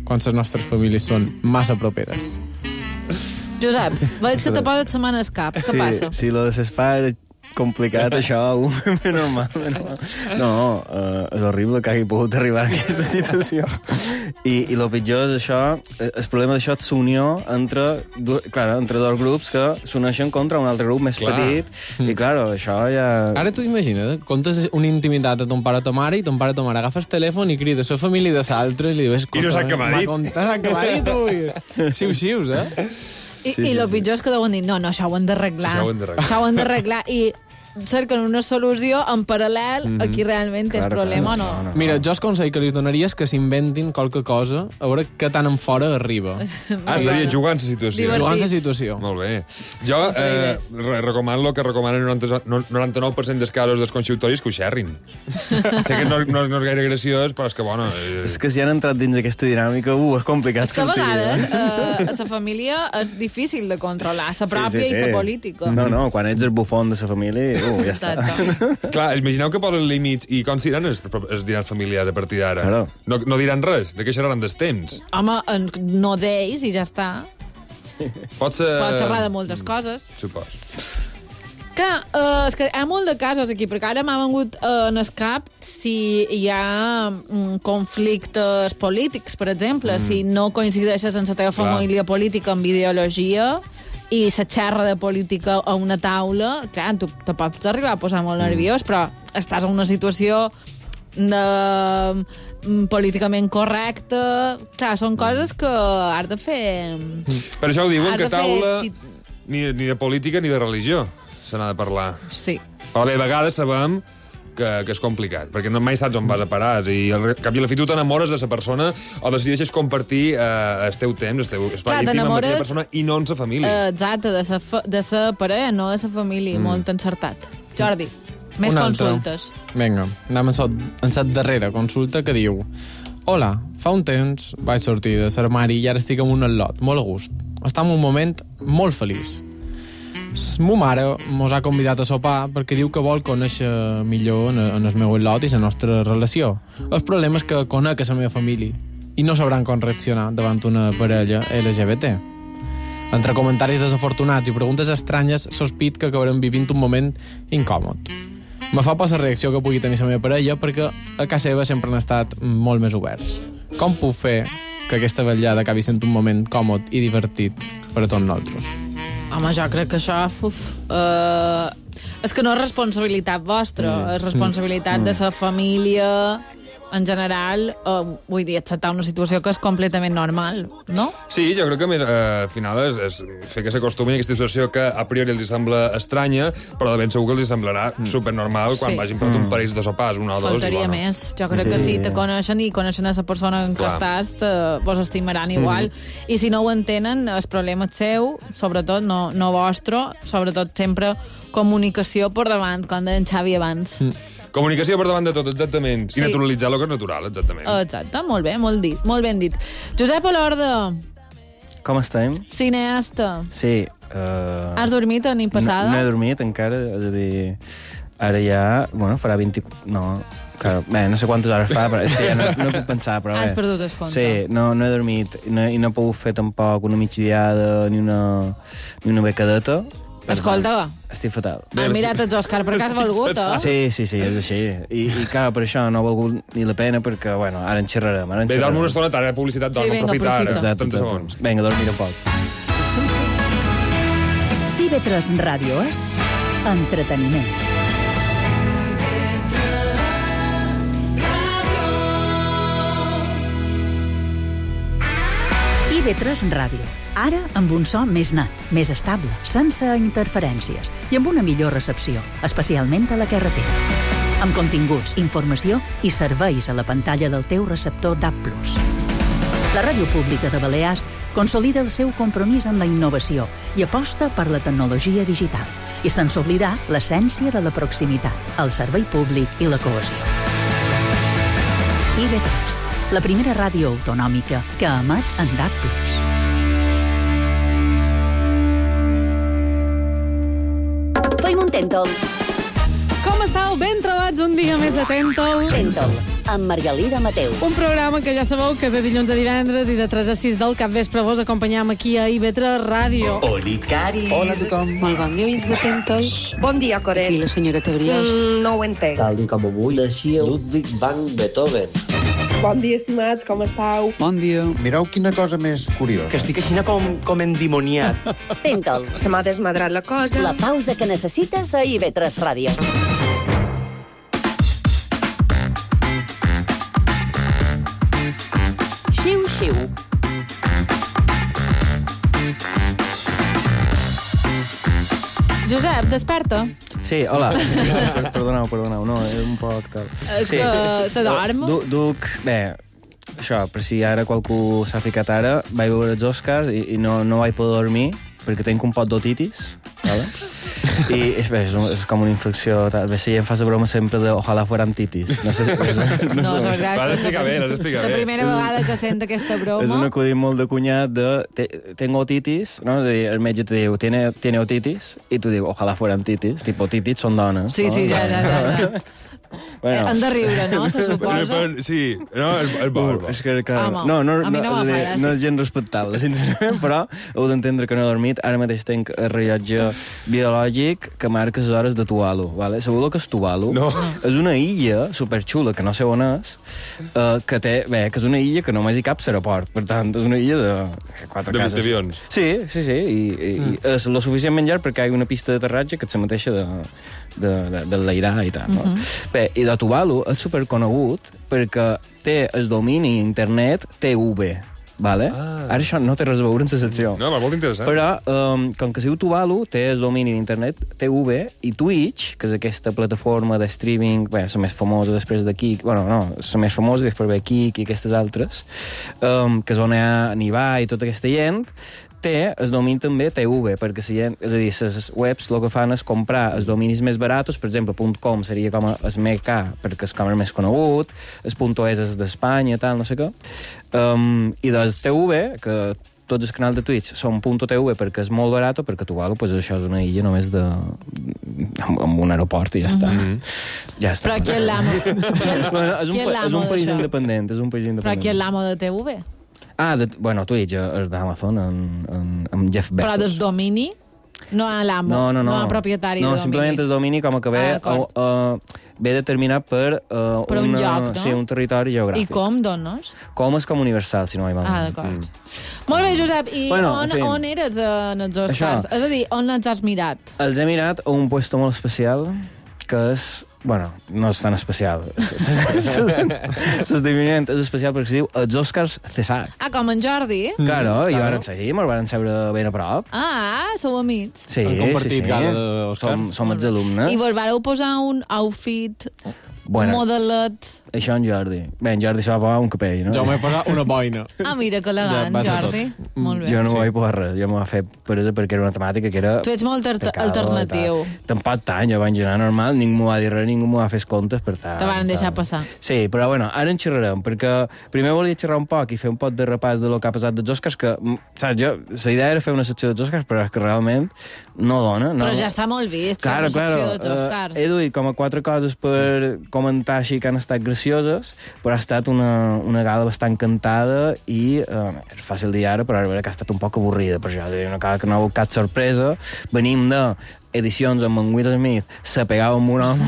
quan les nostres famílies són massa properes. Josep, veig que te poses setmanes cap. Què sí, passa? Sí, lo de l'espai era complicat, això, un normal, normal. No, uh, és horrible que hagi pogut arribar a aquesta situació. I, i el pitjor és això, el problema d'això és l'unió entre, clar, entre dos grups que s'uneixen contra un altre grup més clar. petit, mm. i, clar, això ja... Ara tu imagina't, comptes una intimitat a ton pare o ta mare, i ton pare o ta mare agafes el telèfon i crida la família de l'altre, i li dius... I no sap què m'ha dit. M'ha què m'ha dit, tu? Xiu-xius, eh? I, sí, i el sí, pitjor és que deuen dir, no, no, això ho hem d'arreglar. Això ho hem d'arreglar. Això ho hem d'arreglar. I cerquen una solució en paral·lel mm -hmm. a qui realment té el problema o no. no, no. Mira, jo el consell que li donaria és que s'inventin qualque cosa, a veure què tan en fora arriba. Ah, estaria jugant la situació. Divertit. Jugant la situació. Molt bé. Jo eh, recomano el que recomanen el noranta-nou per cent dels casos dels consultoris, que ho xerrin. Sé que no, no, no és gaire graciós, però és que, bueno... Eh... És que si han entrat dins aquesta dinàmica, uh, és complicat és que a sortir. vegades eh, a la família és difícil de controlar, la pròpia sí, sí, sí. i la política. No, no, quan ets el bufón de la família, uh, ja està. Clar, imagineu que posen límits i com seran els, els dinars familiars a partir d'ara? Claro. No, no diran res, de què xerraran dels temps? Home, no d'ells i ja està. Pots, uh... Pots xerrar de moltes coses. Supos. Clar, uh, és que hi ha molt de casos aquí, perquè ara m'ha vengut uh, en el cap si hi ha um, conflictes polítics, per exemple, mm. si no coincideixes en la teva família Clar. política amb ideologia i se xerra de política a una taula, clar, tu te pots arribar a posar molt nerviós, mm. però estàs en una situació de, um, políticament correcta. Clar, són coses que has de fer... Per això ho diuen, que taula fer... ni, ni de política ni de religió se n'ha de parlar. Sí. Però bé, a vegades sabem que, que és complicat, perquè no mai saps on vas a parar, i al cap i a la fi tu t'enamores de la persona o decideixes compartir eh, el teu temps, el teu espai íntim amb aquella persona i no amb la família. Exacte, de sa, de sa parella, no de sa família, mm. molt encertat. Jordi, més Una consultes. Altra. Vinga, anem en la darrera consulta que diu: Hola, fa un temps vaig sortir de l'armari i ara estic en un al·lot, molt a gust. Està en un moment molt feliç. Ma mare mos ha convidat a sopar perquè diu que vol conèixer millor en, en el meu al·lot i la nostra relació. El problema és que conec a la meva família i no sabran com reaccionar davant una parella L G B T. Entre comentaris desafortunats i preguntes estranyes, sospit que acabarem vivint un moment incòmod. Me fa por la reacció que pugui tenir la meva parella perquè a casa seva sempre han estat molt més oberts. Com puc fer que aquesta vetllada acabi sent un moment còmod i divertit per a tots nosaltres? Home, jo crec que això... Uf, uh, és que no és responsabilitat vostra, mm. és responsabilitat mm. de la família en general, uh, vull dir, acceptar una situació que és completament normal, no? Sí, jo crec que més, eh, al final és, és fer que s'acostumin a aquesta situació que a priori els sembla estranya, però de ben segur que els semblarà mm. supernormal quan sí. vagin per un parell de sopars, un o dos. Faltaria i, bueno. més. Jo crec sí. que si te coneixen i coneixen a la persona en què estàs, te, vos estimaran igual. Mm. I si no ho entenen, el problema és seu, sobretot, no, no vostre, sobretot sempre comunicació per davant, com deia en Xavi abans. Mm. Comunicació per davant de tot, exactament. Sí. I naturalitzar el que és natural, exactament. Exacte, molt bé, molt dit, molt ben dit. Josep Olorda. Com estem? Cineasta. Sí. Uh... Has dormit a nit passada? No, no he dormit encara, és a dir... Ara ja... Bueno, farà vint... No, que, bé, no sé quantes hores fa, però és que ja no, no puc pensar, però bé. Has perdut el compte. Sí, no, no he dormit no, i no he pogut fer tampoc una migdiada ni una, ni una becadeta. Escolta. Estic fatal. Has mirat els Òscar perquè has volgut, eh? Sí, sí, sí, és així. I, i clar, per això no ha valgut ni la pena perquè, bueno, ara en xerrarem. Ara en Bé, dorm una estona, ara publicitat, dorm, sí, aprofita ara. Exacte, exacte. Vinga, dormir un poc. T V tres Ràdio és entreteniment. T V tres Ràdio. Ara amb un so més net, més estable, sense interferències i amb una millor recepció, especialment a la carretera. Amb continguts, informació i serveis a la pantalla del teu receptor D A B plus. La Ràdio Pública de Balears consolida el seu compromís amb la innovació i aposta per la tecnologia digital i sense oblidar l'essència de la proximitat, el servei públic i la cohesió. I V tres, la primera ràdio autonòmica que emet en D A B plus. Fai un intento. Com estàu? Ben trobats un dia més a Tentol. Tentol, amb Margalida Mateu. Un programa que ja sabeu que de dilluns a divendres i de tres a sis del capvespre vos acompanyam aquí a I V tres Ràdio. Oli, Cari. Hola a tothom. Molt bon dia, oients de Tentol. Bon dia, Coret. I la senyora Tebriós. Mm, no ho entenc. Tal i com avui naixia Ludwig van Beethoven. Bon dia, estimats, com estàu? Bon dia. Mireu quina cosa més curiosa. Que estic així com, com endimoniat. Tentol. Se m'ha desmadrat la cosa. La pausa que necessites a I V tres Ràdio. Xiu-xiu. Josep, desperta. Sí, hola. Perdoneu, perdoneu, no, és un poc tal. És sí. que se dorm. Du, duc, bé, això, per si ara qualcú s'ha ficat ara, vaig veure els Oscars i, i no, no vaig poder dormir perquè tinc un pot d'otitis, vale? I és, bé, és, un, és com una infecció. Tal. Bé, si gent fa la broma sempre de ojalà fueran titis. No sé si... No, no és veritat. L'has d'explicar bé, l'has d'explicar bé. La primera vegada que sent aquesta broma... És un acudit molt de cunyat de... Te, tengo otitis, no? És a dir, el metge te diu, tiene, tiene otitis, i tu diu, ojalà fueran titis. Tipo, otitis són dones. Sí, no? sí, ja, ja, ja. ja. Bueno. Eh, han de riure, no? Se suposa. Sí, no, és, és bo, és bo. És que, clar, Home, no, no, a mi no no, m'ha és, fet no és gens respectable, sincerament, però heu d'entendre que no he dormit. Ara mateix tenc el rellotge biològic que marca les hores de Tuvalu. Vale? Sabeu que és Tuvalu? No. És una illa superxula, que no sé on és, uh, que té, bé, que és una illa que només hi cap l'aeroport. Per tant, és una illa de quatre de cases. D'avions. Sí, sí, sí. I, i, mm. i és lo suficientment llarg perquè hi ha una pista d'aterratge que és la mateixa de, de, de, de l'Airà i tal. No? Mm -hmm. Bé, i de Tuvalu és superconegut perquè té el domini internet T V, vale? Ah. Ara això no té res a veure amb la secció. No, va, molt interessant. Però, um, com que es diu Tuvalu, té el domini d'internet T V i Twitch, que és aquesta plataforma de streaming, bé, la més famosa després de Kik, bueno, no, la més famosa, després ve Kik i aquestes altres, um, que és on hi ha Nivà i tota aquesta gent, té el domini també T V, perquè si gent, és a dir, les webs el que fan és comprar els dominis més baratos, per exemple, .com seria com el més car, perquè és com el més conegut, el .es és d'Espanya, tal, no sé què, um, i doncs T V, que tots els canals de Twitch són .tv perquè és molt barat, perquè Tuvalu, pues, això és una illa només de... amb, amb un aeroport i ja està. Mm -hmm. Ja està. Però qui és l'amo? Bueno, és un, és un país independent, és un país independent. Però qui és l'amo de T V? Ah, de, bueno, Twitch és d'Amazon, amb Jeff Bezos. Però des domini? No a l'amo, no, no, no. no a propietari no, de domini. No, simplement el domini com que ve, ah, uh, uh, ve determinat per, uh, per un una, lloc, no? Sí, un territori geogràfic. I com, doncs? Com és com universal, si no hi va. Ah, d'acord. Mm. Molt bé, Josep, i bueno, on, on eres en els Oscars? Això. És a dir, on els has mirat? Els he mirat a un puesto molt especial, que és... Bueno, no és tan especial. L'esdeveniment és especial perquè es diu els Oscars C E S A C. Ah, com en Jordi? Mm, claro, claro. I van seguir, me'l van seure ben a prop. Ah, sou amics. Sí, Han compartit sí, sí. cada Oscars. Som, som els alumnes. I vos vareu posar un outfit bueno, modelet... Això en Jordi. Bé, en Jordi se va posar un capell, no? Jo m'he posat una boina. Ah, mira, que elegant, ja Jordi. Molt bé. Jo no sí. m'ho vaig posar res. Jo m'ho vaig fer presa perquè era una temàtica que era... Tu ets molt alternatiu. Tampoc tant, jo vaig anar normal, ningú m'ho va dir res, ningú m'ho va fer comptes, per tant... Te van deixar passar. Sí, però bueno, ara en xerrarem, perquè primer volia xerrar un poc i fer un pot de repàs de lo que ha passat dels Oscars, que, saps, jo, la idea era fer una secció dels Oscars, però és que realment no dona. No. Però ja està molt vist, claro, una secció claro. dels Oscars. Uh, he duit com a quatre coses per comentar així que han estat gracioses, però ha estat una, una gala bastant cantada i uh, és fàcil dir ara, però ara que ha estat un poc avorrida, per això, una gala que no ha hagut cap sorpresa. Venim de edicions amb en Will Smith se pegava amb un home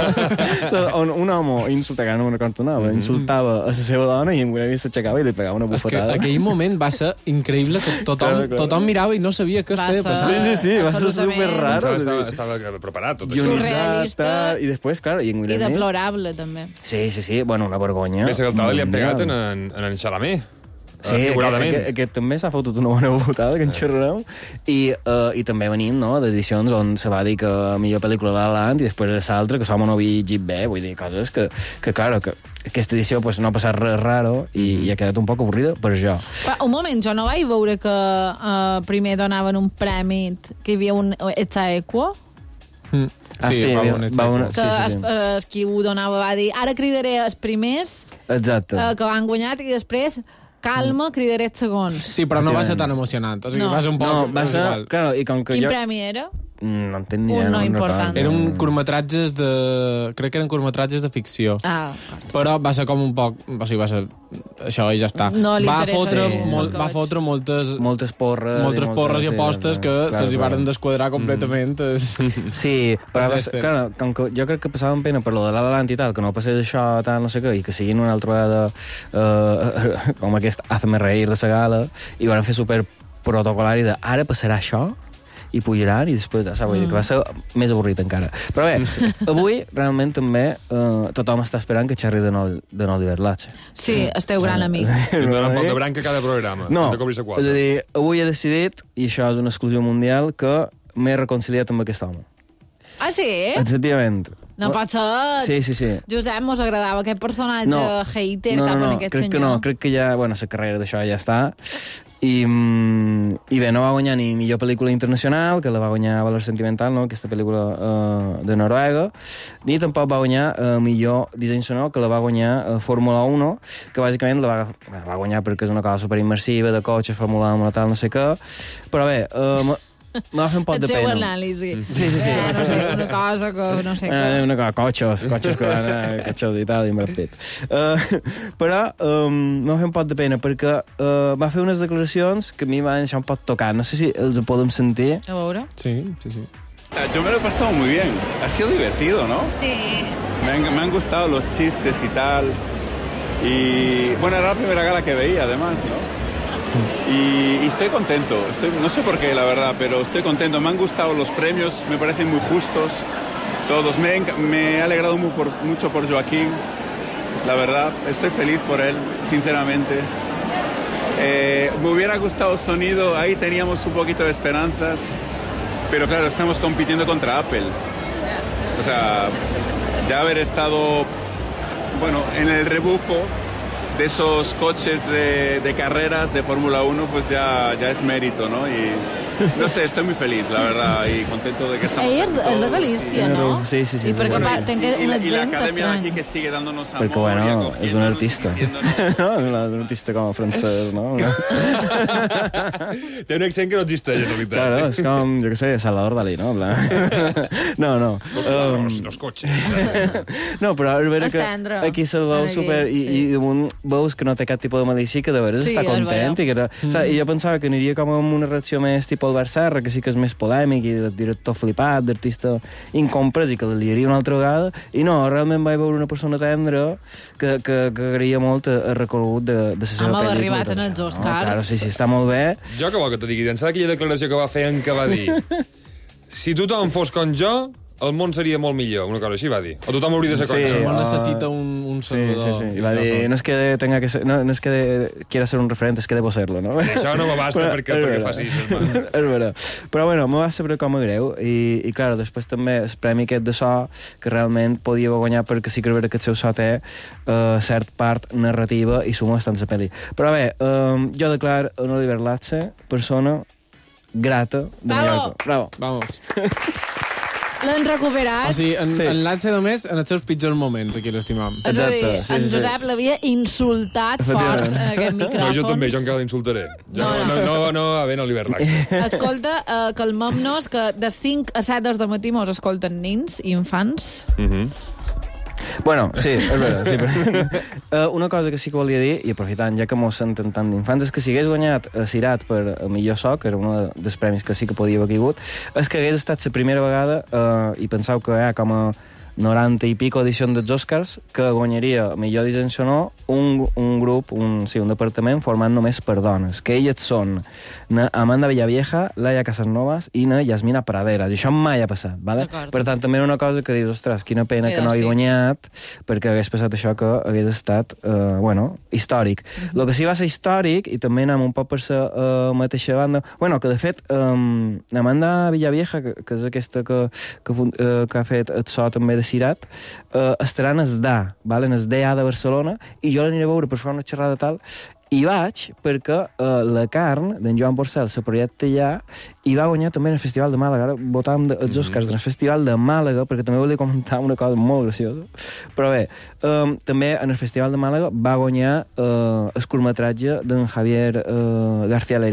on un home insultava, no me'n recordo nada, mm. insultava a la seva dona i en Will Smith s'aixecava i li pegava una bufetada. És que aquell moment va ser increïble que tothom, claro, claro. tothom mirava i no sabia què estava passant. Sí, sí, sí, va ser super raro. Estava, estava preparat tot això. Surrealista. I després, clar, i en Will I Smith... deplorable, també. Sí, sí, sí, bueno, una vergonya. Més que el tal li han pegat en en, en, en Chalamet. Sí, aquest, aquest, aquest també s'ha fotut una bona votada, que en xerrarem. I, uh, I també venim, no?, d'edicions on se va dir que millor pel·lícula La La Land i després era l'altra, que som no havia llegit bé, vull dir, coses que, que claro, que aquesta edició pues, no ha passat res raro i, i ha quedat un poc avorrida per jo. Però, un moment, jo no vaig veure que uh, primer donaven un premi, que hi havia un Etzaequo. Mm. Ah, sí, sí, va, un va una... Que sí, sí, sí. Es, es, qui ho donava va dir ara cridaré els primers Exacte. Uh, que han guanyat i després calma, cridaré els segons. Sí, però no va ser tan emocionant. O sigui, no. va ser un poc... No, va ser... Claro, i com que Quin jo... premi era? No en tinc ni Un idea. no me'n important. recordo. Eren curtmetratges de... Crec que eren curtmetratges de ficció. Ah, però va ser com un poc... O sigui, va ser... Això i ja està. No li va interessa fotre, el molt, que va veig. fotre moltes... Moltes porres. Moltes i porres i moltes- apostes sí, que clar, se'ls hi clar. varen desquadrar completament. Mm. Sí, però va Els ser, èsters. clar, com que jo crec que passaven pena per lo de La La Land i tal, que no passés això, tal, no sé què, i que siguin una altra vegada uh, com aquest Hazme reír de la gala, i van fer super protocolari de ara passarà això, i pujaran, i després, ja saps, mm. que va ser més avorrit encara. Però bé, avui realment també uh, tothom està esperant que xerri de nou, de nou Liberlatge. Sí, el teu gran amic. Em donen un poc de branca cada programa. No, de cobrir-se és quatre. a dir, avui he decidit, i això és una exclusió mundial, que m'he reconciliat amb aquest home. Ah, sí? Efectivament. No pot ser. Sí, sí, sí. Josep, mos agradava aquest personatge No. hater no, cap no, en no, aquest crec senyor. que no, crec que ja, bueno, la carrera d'això ja està. I, mm, I bé, no va guanyar ni millor pel·lícula internacional, que la va guanyar Valor Sentimental, no? Aquesta pel·lícula uh, de Noruega, ni tampoc va guanyar uh, millor disseny sonor, que la va guanyar uh, Fórmula uno, que bàsicament la va, bueno, va guanyar perquè és una cosa superimmersiva, de cotxe, Fórmula uno, tal, no sé què. Però bé, uh, me va fer un pot El de seu pena. anàlisi. Sí, sí, sí. Eh, no sé, una cosa que no sé Eh, què. una cosa, cotxos, cotxos que van a cotxos i tal, i Brad Pitt. Uh, però um, m'ha fet un pot de pena, perquè uh, va fer unes declaracions que a mi m'han deixat un pot tocar. No sé si els podem sentir. A veure. Sí, sí, sí. Yo me lo he pasado muy bien. Ha sido divertido, ¿no? Sí. Me han, me han gustado los chistes y tal. Y bueno, era la primera gala que veía, además, ¿no? Y, y estoy contento. Estoy, no sé por qué, la verdad, pero estoy contento. Me han gustado los premios, me parecen muy justos. Todos. Me, he enca- me he alegrado muy por- mucho por Joaquín. La verdad, estoy feliz por él, sinceramente. Eh, me hubiera gustado sonido, ahí teníamos un poquito de esperanzas. Pero claro, estamos compitiendo contra Apple. O sea, ya haber estado, bueno, en el rebufo de esos coches de, de carreras de Fórmula uno, pues ya, ya es mérito, ¿no? Y no sé, estoy muy feliz, la verdad, y contento de que estamos Ell és, aquí és de todos, Galícia, y- no? Sí, sí, sí. I perquè Bueno, pa, y- ten y- que y un la, y la accent academia estrany. aquí que sigue dándonos amor. Perquè, y bueno, acogiéndonos és un artista. no, és un artista com a francès, no? Té un accent que no existeix, en realitat. Claro, és com, jo què sé, Salvador Dalí, no? En plan- no, no. Los cuadros, los coches. No, però és vera És que tendre. aquí se'l veu Aquí, super... I, sí. i damunt veus que no té cap tipus de malícia, que de veres Sí, està és content. vera. I, que era, Mm. saps? I jo pensava que aniria com amb una reacció més tipus Albert Serra, que sí que és més polèmic i de director flipat, d'artista incompres, i que la liaria una altra vegada. I no, realment vaig veure una persona tendra que, que, que agraïa molt el recorregut de, de la seva Home, pel·lícula. arribats en tot els això, Oscars. No? Claro, sí, sí, està molt bé. Jo què vol que te digui? D'ençà aquella declaració que va fer en què va dir si tothom fos com jo, el món seria molt millor. Una cosa així va dir. O tothom hauria de ser com Sí, jo. No ah, necessita un, un Sí, salvador. sí, sí. I va dir, no és que tenga que ser, no, no és que de, quiera ser un referent, és que debo serlo, no? I això no me basta Però- perquè, és perquè vera. facis el mal. És vera. Però bueno, me va saber com a greu i, i clar, després també el premi aquest de so que realment podia haver guanyat perquè sí que és vera que el seu so té uh, cert part narrativa i suma bastant la pel·li. Però bé, um, jo declaro un Oliver Latze persona grata de Bravo! Mallorca. Bravo. Vamos. L'han recuperat. O sigui, en, Sí. sí. en l'Atze només en els seus pitjors moments, aquí l'estimam. És a dir, Exacte, sí, en sí, sí. Josep l'havia insultat fort Efectivament. en aquest micròfon. No, jo també, jo encara l'insultaré. Jo, No, no, no, no, a ben Oliver Laxe. Escolta, uh, calmem-nos, que de cinc a set hores de matí mos escolten nins i infants. Mm -hmm. Bueno, sí, és veritat. Sí, però... uh, una cosa que sí que volia dir, i aprofitant ja que mos senten tant d'infants, és que si hagués guanyat a Cirat per el millor so, que era un dels premis que sí que podia haver caigut, és que hagués estat la primera vegada, uh, i penseu que hi ha com a noranta i pico edició dels Oscars, que guanyaria millor disseny sonor un, un grup, un, sí, un departament format només per dones, que elles són na Amanda Villavieja, Laia Casanovas i na Yasmina Praderas, i això mai ha passat, vale? Per tant, també era una cosa que dius, ostres, quina pena Mira, que no hagi sí. guanyat, perquè hagués passat això que hagués estat, eh, bueno, històric. El uh -huh. que sí va ser històric, i també anem un poc per la uh, mateixa banda, bueno, que de fet, um, Amanda Villavieja, que, que és aquesta que, que, uh, que ha fet el so també de Cirat, uh, estarà en el D A, vale? En el D A de Barcelona, i jo l'aniré a veure per fer una xerrada tal, i vaig perquè uh, La carn, d'en Joan Porcel, se projecta allà, i va guanyar també en el Festival de Màlaga. Ara votàvem de, els Oscars en el Festival de Màlaga, perquè també volia comentar una cosa molt graciosa. Però bé, um, també en el Festival de Màlaga va guanyar uh, el curtmetratge d'en Javier uh, García Lerín,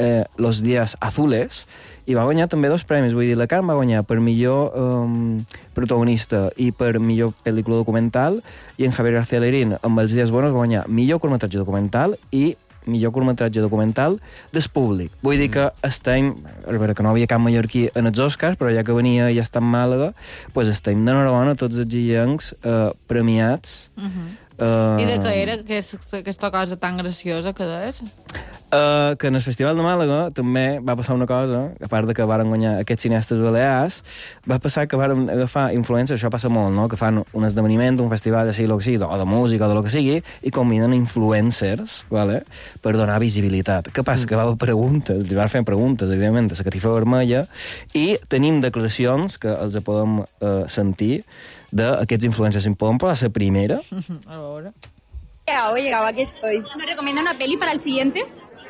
eh, Los Días Azules, i va guanyar també dos premis. Vull dir, la Carme va guanyar per millor um, protagonista i per millor pel·lícula documental, i en Javier García Lerín, amb Els Días Buenos, va guanyar millor curtmetratge documental i millor curtmetratge documental des públic. Vull dir que estem, a veure, que no havia cap mallorquí en els Oscars, però ja que venia i ja està en Màlaga, doncs estem d'enhorabona tots els illencs eh, premiats. Uh-huh. Uh, I de què era que és, aquesta cosa tan graciosa que és? Uh, que en el Festival de Màlaga també va passar una cosa, a part de que varen guanyar aquests cineastes balears, va passar que varen agafar influencers, això passa molt, no?, que fan un esdeveniment, un festival de sigui el que sigui, o de música, o de lo que sigui, i combinen influencers, vale?, per donar visibilitat. Què passa? Mm. Que va haver preguntes, li van fer preguntes, evidentment, a la catifa vermella, i tenim declaracions que els podem uh, sentir d'aquests influencers. Si podem posar la primera? A veure. He llegado, he llegado, aquí estoy. ¿Nos recomienda una peli para el siguiente?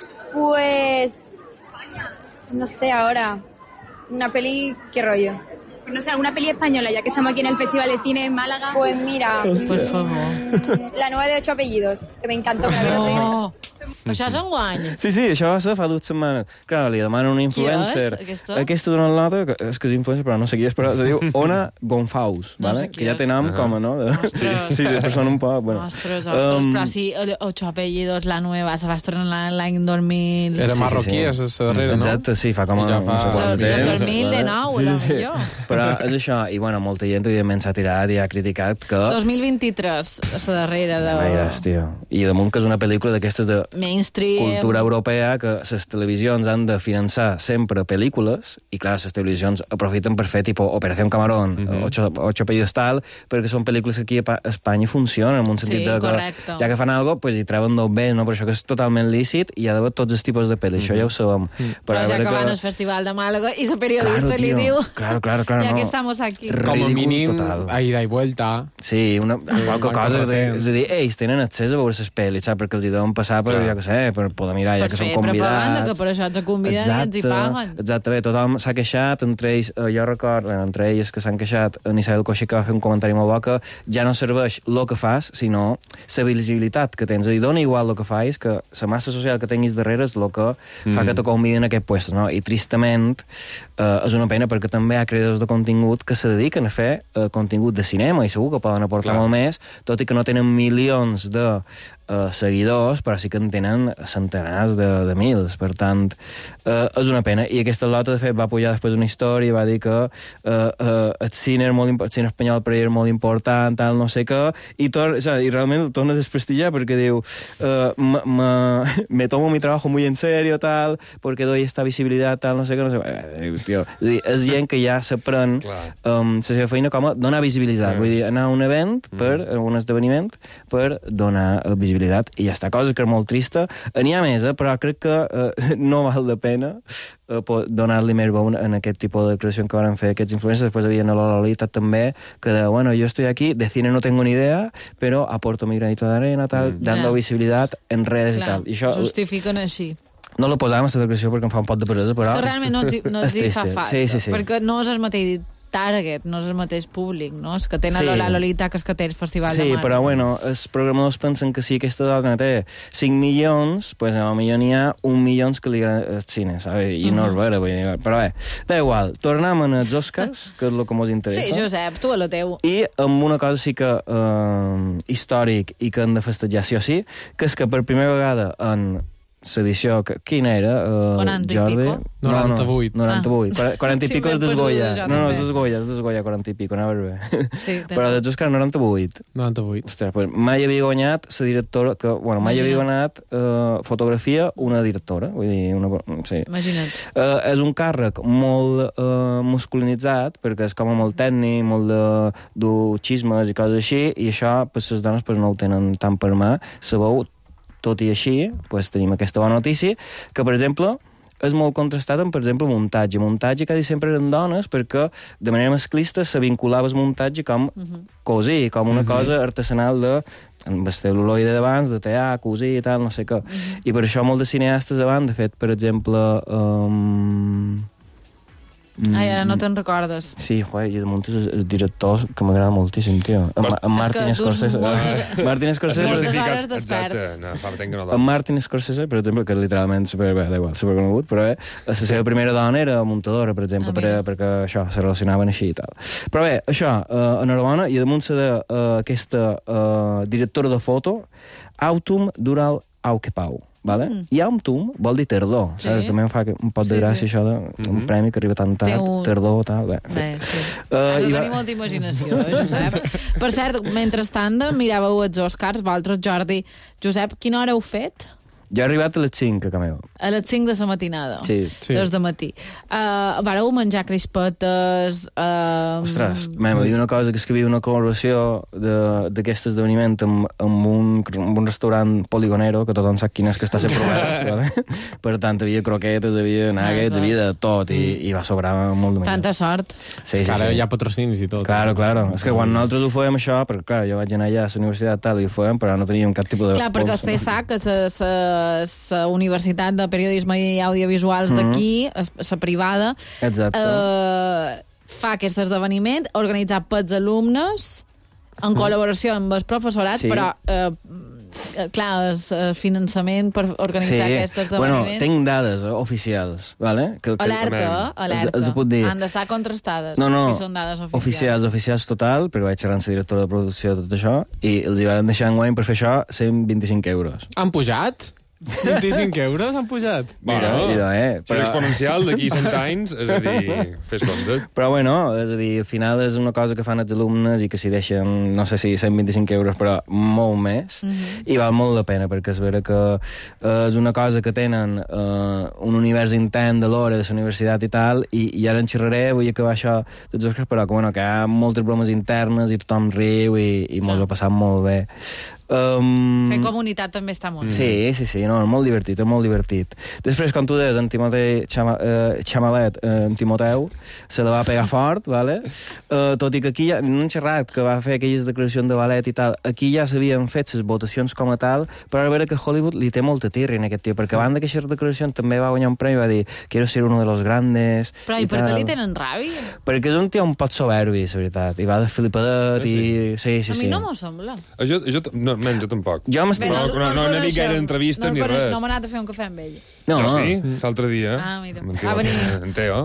Pues... no sé, ahora. Una peli, ¿qué rollo? Pues no sé, alguna peli española, ya que estamos aquí en el Festival de Cine en Málaga. Pues mira... Por favor. La nueva de ocho apellidos, que me encantó. No. Això és enguany. Sí, sí, això va ser fa dues setmanes. Clar, li demanen un influencer. Qui és, aquesta? Aquesta d'una nota, que és que és influencer, però no sé qui és, però se diu Ona Gonfaus, no vale? sé Que ja té nom, uh -huh. com a, no? De... Ostres. Sí, de persona un poc... Bueno. Ostres, ostres, um... però sí, Ocho Apellidos, la nueva, se va estrenar l'any dos mil... Era marroquí, és sí, sí. la darrera, no? Exacte, sí, fa com a... Ja fa... El dos mil de nou, sí, la sí. millor. Però és això, i bueno, molta gent evidentment s'ha tirat i ha criticat que... dos mil vint-i-tres, la darrera de... Veires, tio. I damunt que és una pel·lícula d'aquestes de... mainstream. Cultura europea, que les televisions han de finançar sempre pel·lícules, i clar, les televisions aprofiten per fer tipus Operación Camarón, uh -huh. ocho, ocho apellidos tal, perquè són pel·lícules que aquí a Espanya funcionen, en un sentit sí, de que correcte. ja que fan alguna cosa, pues, hi treuen dos bé, no? Per això que és totalment lícit i hi ha d'haver tots els tipus de pel·li, uh -huh. això ja ho sabem. Uh -huh. Però, però ja que van al Festival de Màlaga i la periodista claro, li diu claro, claro, claro, ja no. que estamos aquí. Com a mínim, total. a ida i vuelta. Sí, una, qualque cosa, de, és a dir, ells tenen accés a veure les pel·lis, saps? Perquè els hi deuen passar per, ja que sé, per poder mirar, ja que són convidats. Que per això ens conviden exacte, i ens hi paguen. Exacte, bé, tothom s'ha queixat, entre ells, eh, jo record, entre ells que s'han queixat, en Isabel Coixí, que va fer un comentari molt bo, que ja no serveix el que fas, sinó la visibilitat que tens. És a dir, dona igual el que fas, que la massa social que tinguis darrere és el que mm. fa que te convidin a aquest puesto, no? I tristament eh, és una pena perquè també hi ha creadors de contingut que se dediquen a fer eh, contingut de cinema i segur que poden aportar Clar. molt més, tot i que no tenen milions de Uh, seguidors, però sí que en tenen centenars de, de mils, per tant uh, és una pena, i aquesta lota de fet va pujar després una història i va dir que uh, uh, el cine, era molt el cine espanyol per ell era molt important, tal, no sé què, i, tor o sea, i realment el torna a desprestigiar perquè diu uh, me tomo mi trabajo muy en serio, tal, porque doy esta visibilidad, tal, no sé què, no sé què. Uh, tio, és, dir, és gent que ja s'aprèn um, la seva feina com a donar visibilitat, mm. vull dir, anar a un event, per, a un esdeveniment, per donar uh, visibilitat i ja està, cosa que és molt trista. N'hi ha més, eh? Però crec que eh, no val la pena eh, donar-li més veu en aquest tipus de declaració que van fer aquests influencers. Després havia a la Lolita també, que de, bueno, yo estoy aquí, de cine no tengo ni idea, pero aporto mi granito de arena, tal, mm. dando ja. visibilitat en redes Clar, i tal. I això, justifiquen així. No la posàvem a la declaració perquè em fa un pot de presa, però... És que realment no ens, no ens hi fa falta, sí, sí, sí. perquè no és el mateix target, no és el mateix públic, no? És que tenen sí. la Lolita que és que té el Festival sí, de Màlaga. Sí, però bueno, els programadors pensen que si aquesta dona té cinc milions, pues a lo millor n'hi ha un milions que li agrada el cine, sabe? I uh -huh. no és vera, vull dir, però bé, da igual, tornem als Oscars, que és el que ens interessa. Sí, Josep, tu a la teu. I amb una cosa sí que eh, històric i que hem de festejar sí o sí, que és que per primera vegada en l'edició, quina era? Uh, quaranta Jordi? i pico? noranta-vuit. No, no, noranta-vuit. Ah. quaranta i sí, pico és d'Esgoia. de No, no, és d'Esgoia, és d'Esgoia, quaranta i pico, anava bé. Sí, però dels Oscars noranta-vuit. noranta-vuit. Ostres, pues, mai havia guanyat la directora, que, bueno, mai havia guanyat uh, fotografia una directora, vull dir, una... Sí. Imagina't. Uh, és un càrrec molt uh, masculinitzat, perquè és com a molt tècnic, molt de duxismes i coses així, i això, pues, les dones pues, no ho tenen tant per mà, sabeu. Tot i així, pues, tenim aquesta bona notícia, que, per exemple, és molt contrastat amb, per exemple, muntatge. Muntatge quasi sempre eren dones perquè, de manera masclista, se vinculava el muntatge com uh -huh. cosir, com una uh -huh. cosa artesanal de amb el cel·luloide d'abans, de tear, cosir i tal, no sé què. Uh -huh. I per això molts de cineastes abans, de fet, per exemple... Um... Ai, ara no te'n recordes. Sí, joder, i damunt és el director que m'agrada moltíssim, tio. En, en Martin Scorsese. moltes- Martin Scorsese. Moltes hores despert. Exacte, no, fa temps que no En dorm. Martin Scorsese, per exemple, que literalment super, bé, da igual, superconegut, però bé, la seva primera dona era muntadora, per exemple, Ah, per, mira. perquè això, se relacionaven així i tal. Però bé, això, uh, enhorabona, i damunt se de uh, aquesta uh, directora de foto, Autumn Dural Aukepau. Vale? Mm. I Autumn vol dir tardor, Sí. saps? També em fa un pot de Sí, gràcia sí. això d'un premi que arriba tan Té tard, un- tardor, tal. Bé, Bé, sí. Uh, Has de i va- tenir molta imaginació, eh, Josep? Per cert, mentrestant miràveu els Oscars, vosaltres, Jordi. Josep, quina hora heu fet? Jo he arribat a les cinc, a Cameo. A les cinc de la matinada. Sí. Sí. Dos de matí. Uh, vareu menjar crispetes... Uh, Ostres, m'he dit una cosa, que és que hi havia una col·laboració de- d'aquest esdeveniment amb, amb, un, amb un restaurant poligonero, que tothom sap quin és, que està sempre obert, vale? Per tant, hi havia croquetes, hi havia nuggets, Ah, hi havia de tot, i, i va sobrar molt de menjar. Tanta sort. Sí, És sí, que ara sí. hi ha patrocinis i tot. Claro, claro. És que quan nosaltres ho fèiem això, perquè clar, jo vaig anar allà a la universitat tal, i ho fèiem, però no teníem cap tipus de... Clar, perquè el C E S A C, que és la Universitat de Periodisme i Audiovisuals d'aquí, la privada, Exacte. eh, fa aquest esdeveniment organitzat pels alumnes en col·laboració amb el professorat, Sí. però eh, clar, el finançament per organitzar aquest Bueno, esdeveniment... tinc dades eh, oficials, vale? Que, que, Alerta, alerta. Els, els ho puc dir. Han d'estar contrastades, No, no, si són dades oficials. oficials, oficials total, perquè vaig xerrar amb la directora de producció de tot això, i els hi van deixar enguany per fer això cent vint-i-cinc euros. Han pujat? vint-i-cinc euros han pujat? Mira, mira, eh, Si però- l'exponencial d'aquí cent anys, és a dir, fes compte. Però bueno, és a dir, al final és una cosa que fan els alumnes i que s'hi deixen, no sé si cent vint-i-cinc euros, però molt més, Mhm. i val molt la pena, perquè és vera que eh, és una cosa que tenen eh, un univers intern de l'hora de la universitat i tal, i, i ara en xerraré, vull acabar això tots els però que, bueno, que hi ha moltes bromes internes i tothom riu i, i mos ho ha passat molt bé. Um, Fer comunitat també està molt bé. Sí, sí, sí, no, molt divertit, és molt divertit. Després, com tu deies, en Timotei Chama, eh, Chamalet, eh, en Timoteu, se la va pegar fort, vale? Eh, tot i que aquí ja, no han xerrat, que va fer aquelles declaracions de ballet i tal, aquí ja s'havien fet les votacions com a tal, però ara veure que Hollywood li té molta tirri en aquest tio, perquè abans d'aquestes declaracions també va guanyar un premi i va dir quiero ser uno de los grandes... Però i, i per què tal. li tenen ràbia? Perquè és un tio un pot soberbi, la veritat, i va de flipadet Ah, sí? i... Sí, sí, A sí. mi no m'ho sembla. Eh, Jo, jo, no, men, jo tampoc. Jo m'estic... No, Bé, no, no, no he vist gaire coneixem. entrevistes no, ni el coneix- res. No m'ha anat a fer un cafè amb ell. No, Jo no. sí, l'altre dia. Ah, mira. Mentida, Va venir. En Teo.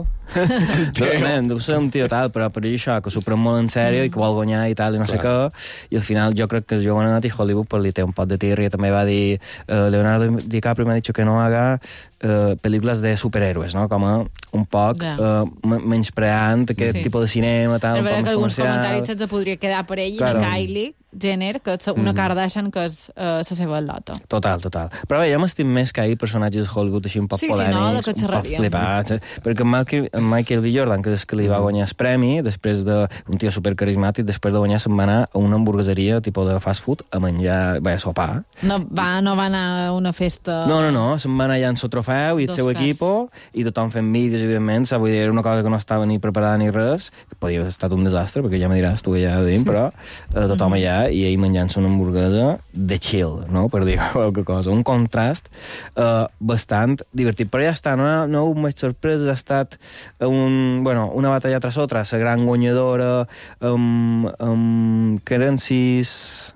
No, man, deu ser un tio tal, però per això, que s'ho pren molt en sèrio mm. i que vol guanyar i tal, i no sé què, i al final jo crec que jo he anat i Hollywood pues, li té un pot de tirri, també va dir uh, Leonardo DiCaprio m'ha dit que no haga uh, pel·lícules de superhéroes, no? Com a un poc Ja. uh, menyspreant aquest Sí. tipus de cinema, tal, És un veritat poc que més alguns comercial. comentaris se'ls podria quedar per ell Claro. i la Kylie Jenner, que és una Mhm. Kardashian, que és uh, la seva lota. Total, total. Però bé, jo m'estim més que ahir personatges de Hollywood així un poc Sí, sí, polèmics, no, de què un poc xerraríem. flipats. Eh? Perquè en Michael, en Michael B. Jordan, que és que li va guanyar el premi, després de un tio supercarismàtic, després de guanyar se'n va anar a una hamburgueseria tipus de fast food a menjar, bé, a sopar. No va, no va anar a una festa... No, no, no, se'n va anar allà en el trofeu i el Dos seu cars. equipo, i tothom fent vídeos, evidentment, saps? Vull dir, era una cosa que no estava ni preparada ni res, que podia haver estat un desastre, perquè ja me diràs tu allà dins, però eh, tothom allà i ell menjant-se una hamburguesa de chill, no?, per dir qualque cosa. Un contrast eh, bastant divertit. Però ja està, no, no hi ha més sorpreses, ha estat un, bueno, una batalla tras otra, la gran guanyadora, amb, amb, que eren sis...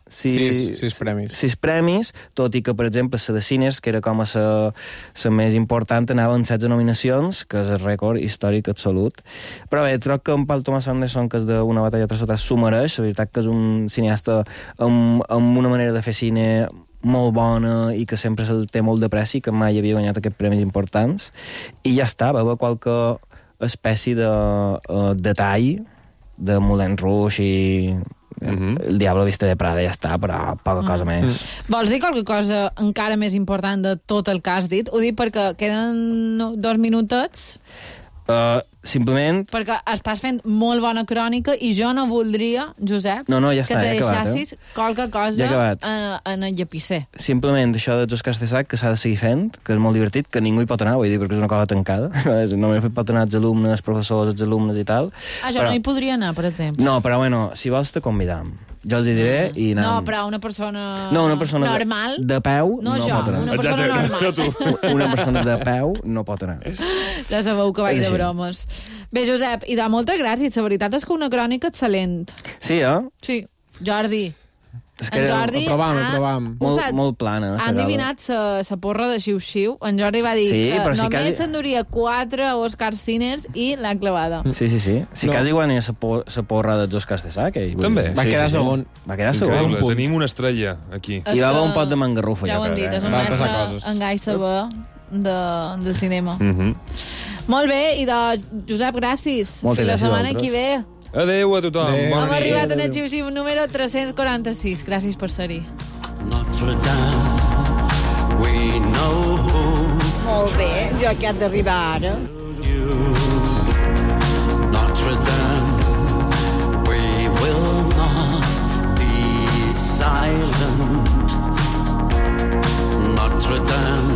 Sis- sis premis. Sis premis, tot i que, per exemple, la de Cines, que era com a la la més important, anava en setze nominacions, que és el rècord històric absolut. Però bé, troc que en Paul Thomas Anderson, que és d'Una batalla tras otra, s'ho mereix. La veritat que és un cineasta amb, amb una manera de fer cine molt bona i que sempre se'l té molt de pressi, que mai havia guanyat aquests premis importants. I ja està, va haver qualque espècie de uh, detall de Moulin Rouge i Mhm. El Diablo Viste de Prada, ja està, però poca cosa més. Vols dir qualque cosa encara més important de tot el que has dit? Ho dic perquè queden no, dos minutets, Uh, simplement... perquè estàs fent molt bona crònica i jo no voldria, Josep, No, no, ja que està, te ja he acabat, deixassis eh? qualque cosa Ja he acabat. eh, en el llapisser. Simplement això dels Oscars de Sac, que s'ha de seguir fent, que és molt divertit, que ningú hi pot anar, vull dir, perquè és una cosa tancada. Només pot anar els alumnes, els professors, els alumnes i tal. Ah, jo però... no hi podria anar, per exemple. No, però bueno, si vols te convidam. Jo els hi diré i anem... No, però una persona, no, una persona normal... De, de peu no, no jo, pot anar. una persona Exacte, normal. no tu. Una persona de peu no pot anar. Ja sabeu que vaig És de així. bromes. Bé, Josep, i de moltes gràcies. La veritat és que una crònica excel·lent. Sí, eh? Sí. Jordi. És En Jordi Aprovam, ha aprovam. Ho Molt, saps? molt plana, ha sa gala. endivinat la porra de xiu-xiu. En Jordi va dir Sí, que però si només quasi- s'enduria quatre Oscar Sinners i l'ha clavada. Sí, sí, sí. Si No. no. quasi guanya la por la porra dels Oscars de sac. Eh? També. Va quedar segon. Va quedar segon. Increïble, Un punt. tenim una estrella aquí. És I va que- haver un pot de mangarrufa. Ja ho jo han crec, dit, és eh? un Van passar mestre coses. en gai saber de, del cinema. Mm -hmm. Molt bé, i de Josep, gràcies. Moltes Fins la gràcies a setmana vosaltres. que ve. Adéu a tothom. Adéu. Bona Hem nit. arribat en el xiu-xiu número tres-cents quaranta-sis. Gràcies per ser-hi. Notre Dame, we know Molt bé, jo que he d'arribar ara. you. Notre Dame, we will not be silent. Notre Dame,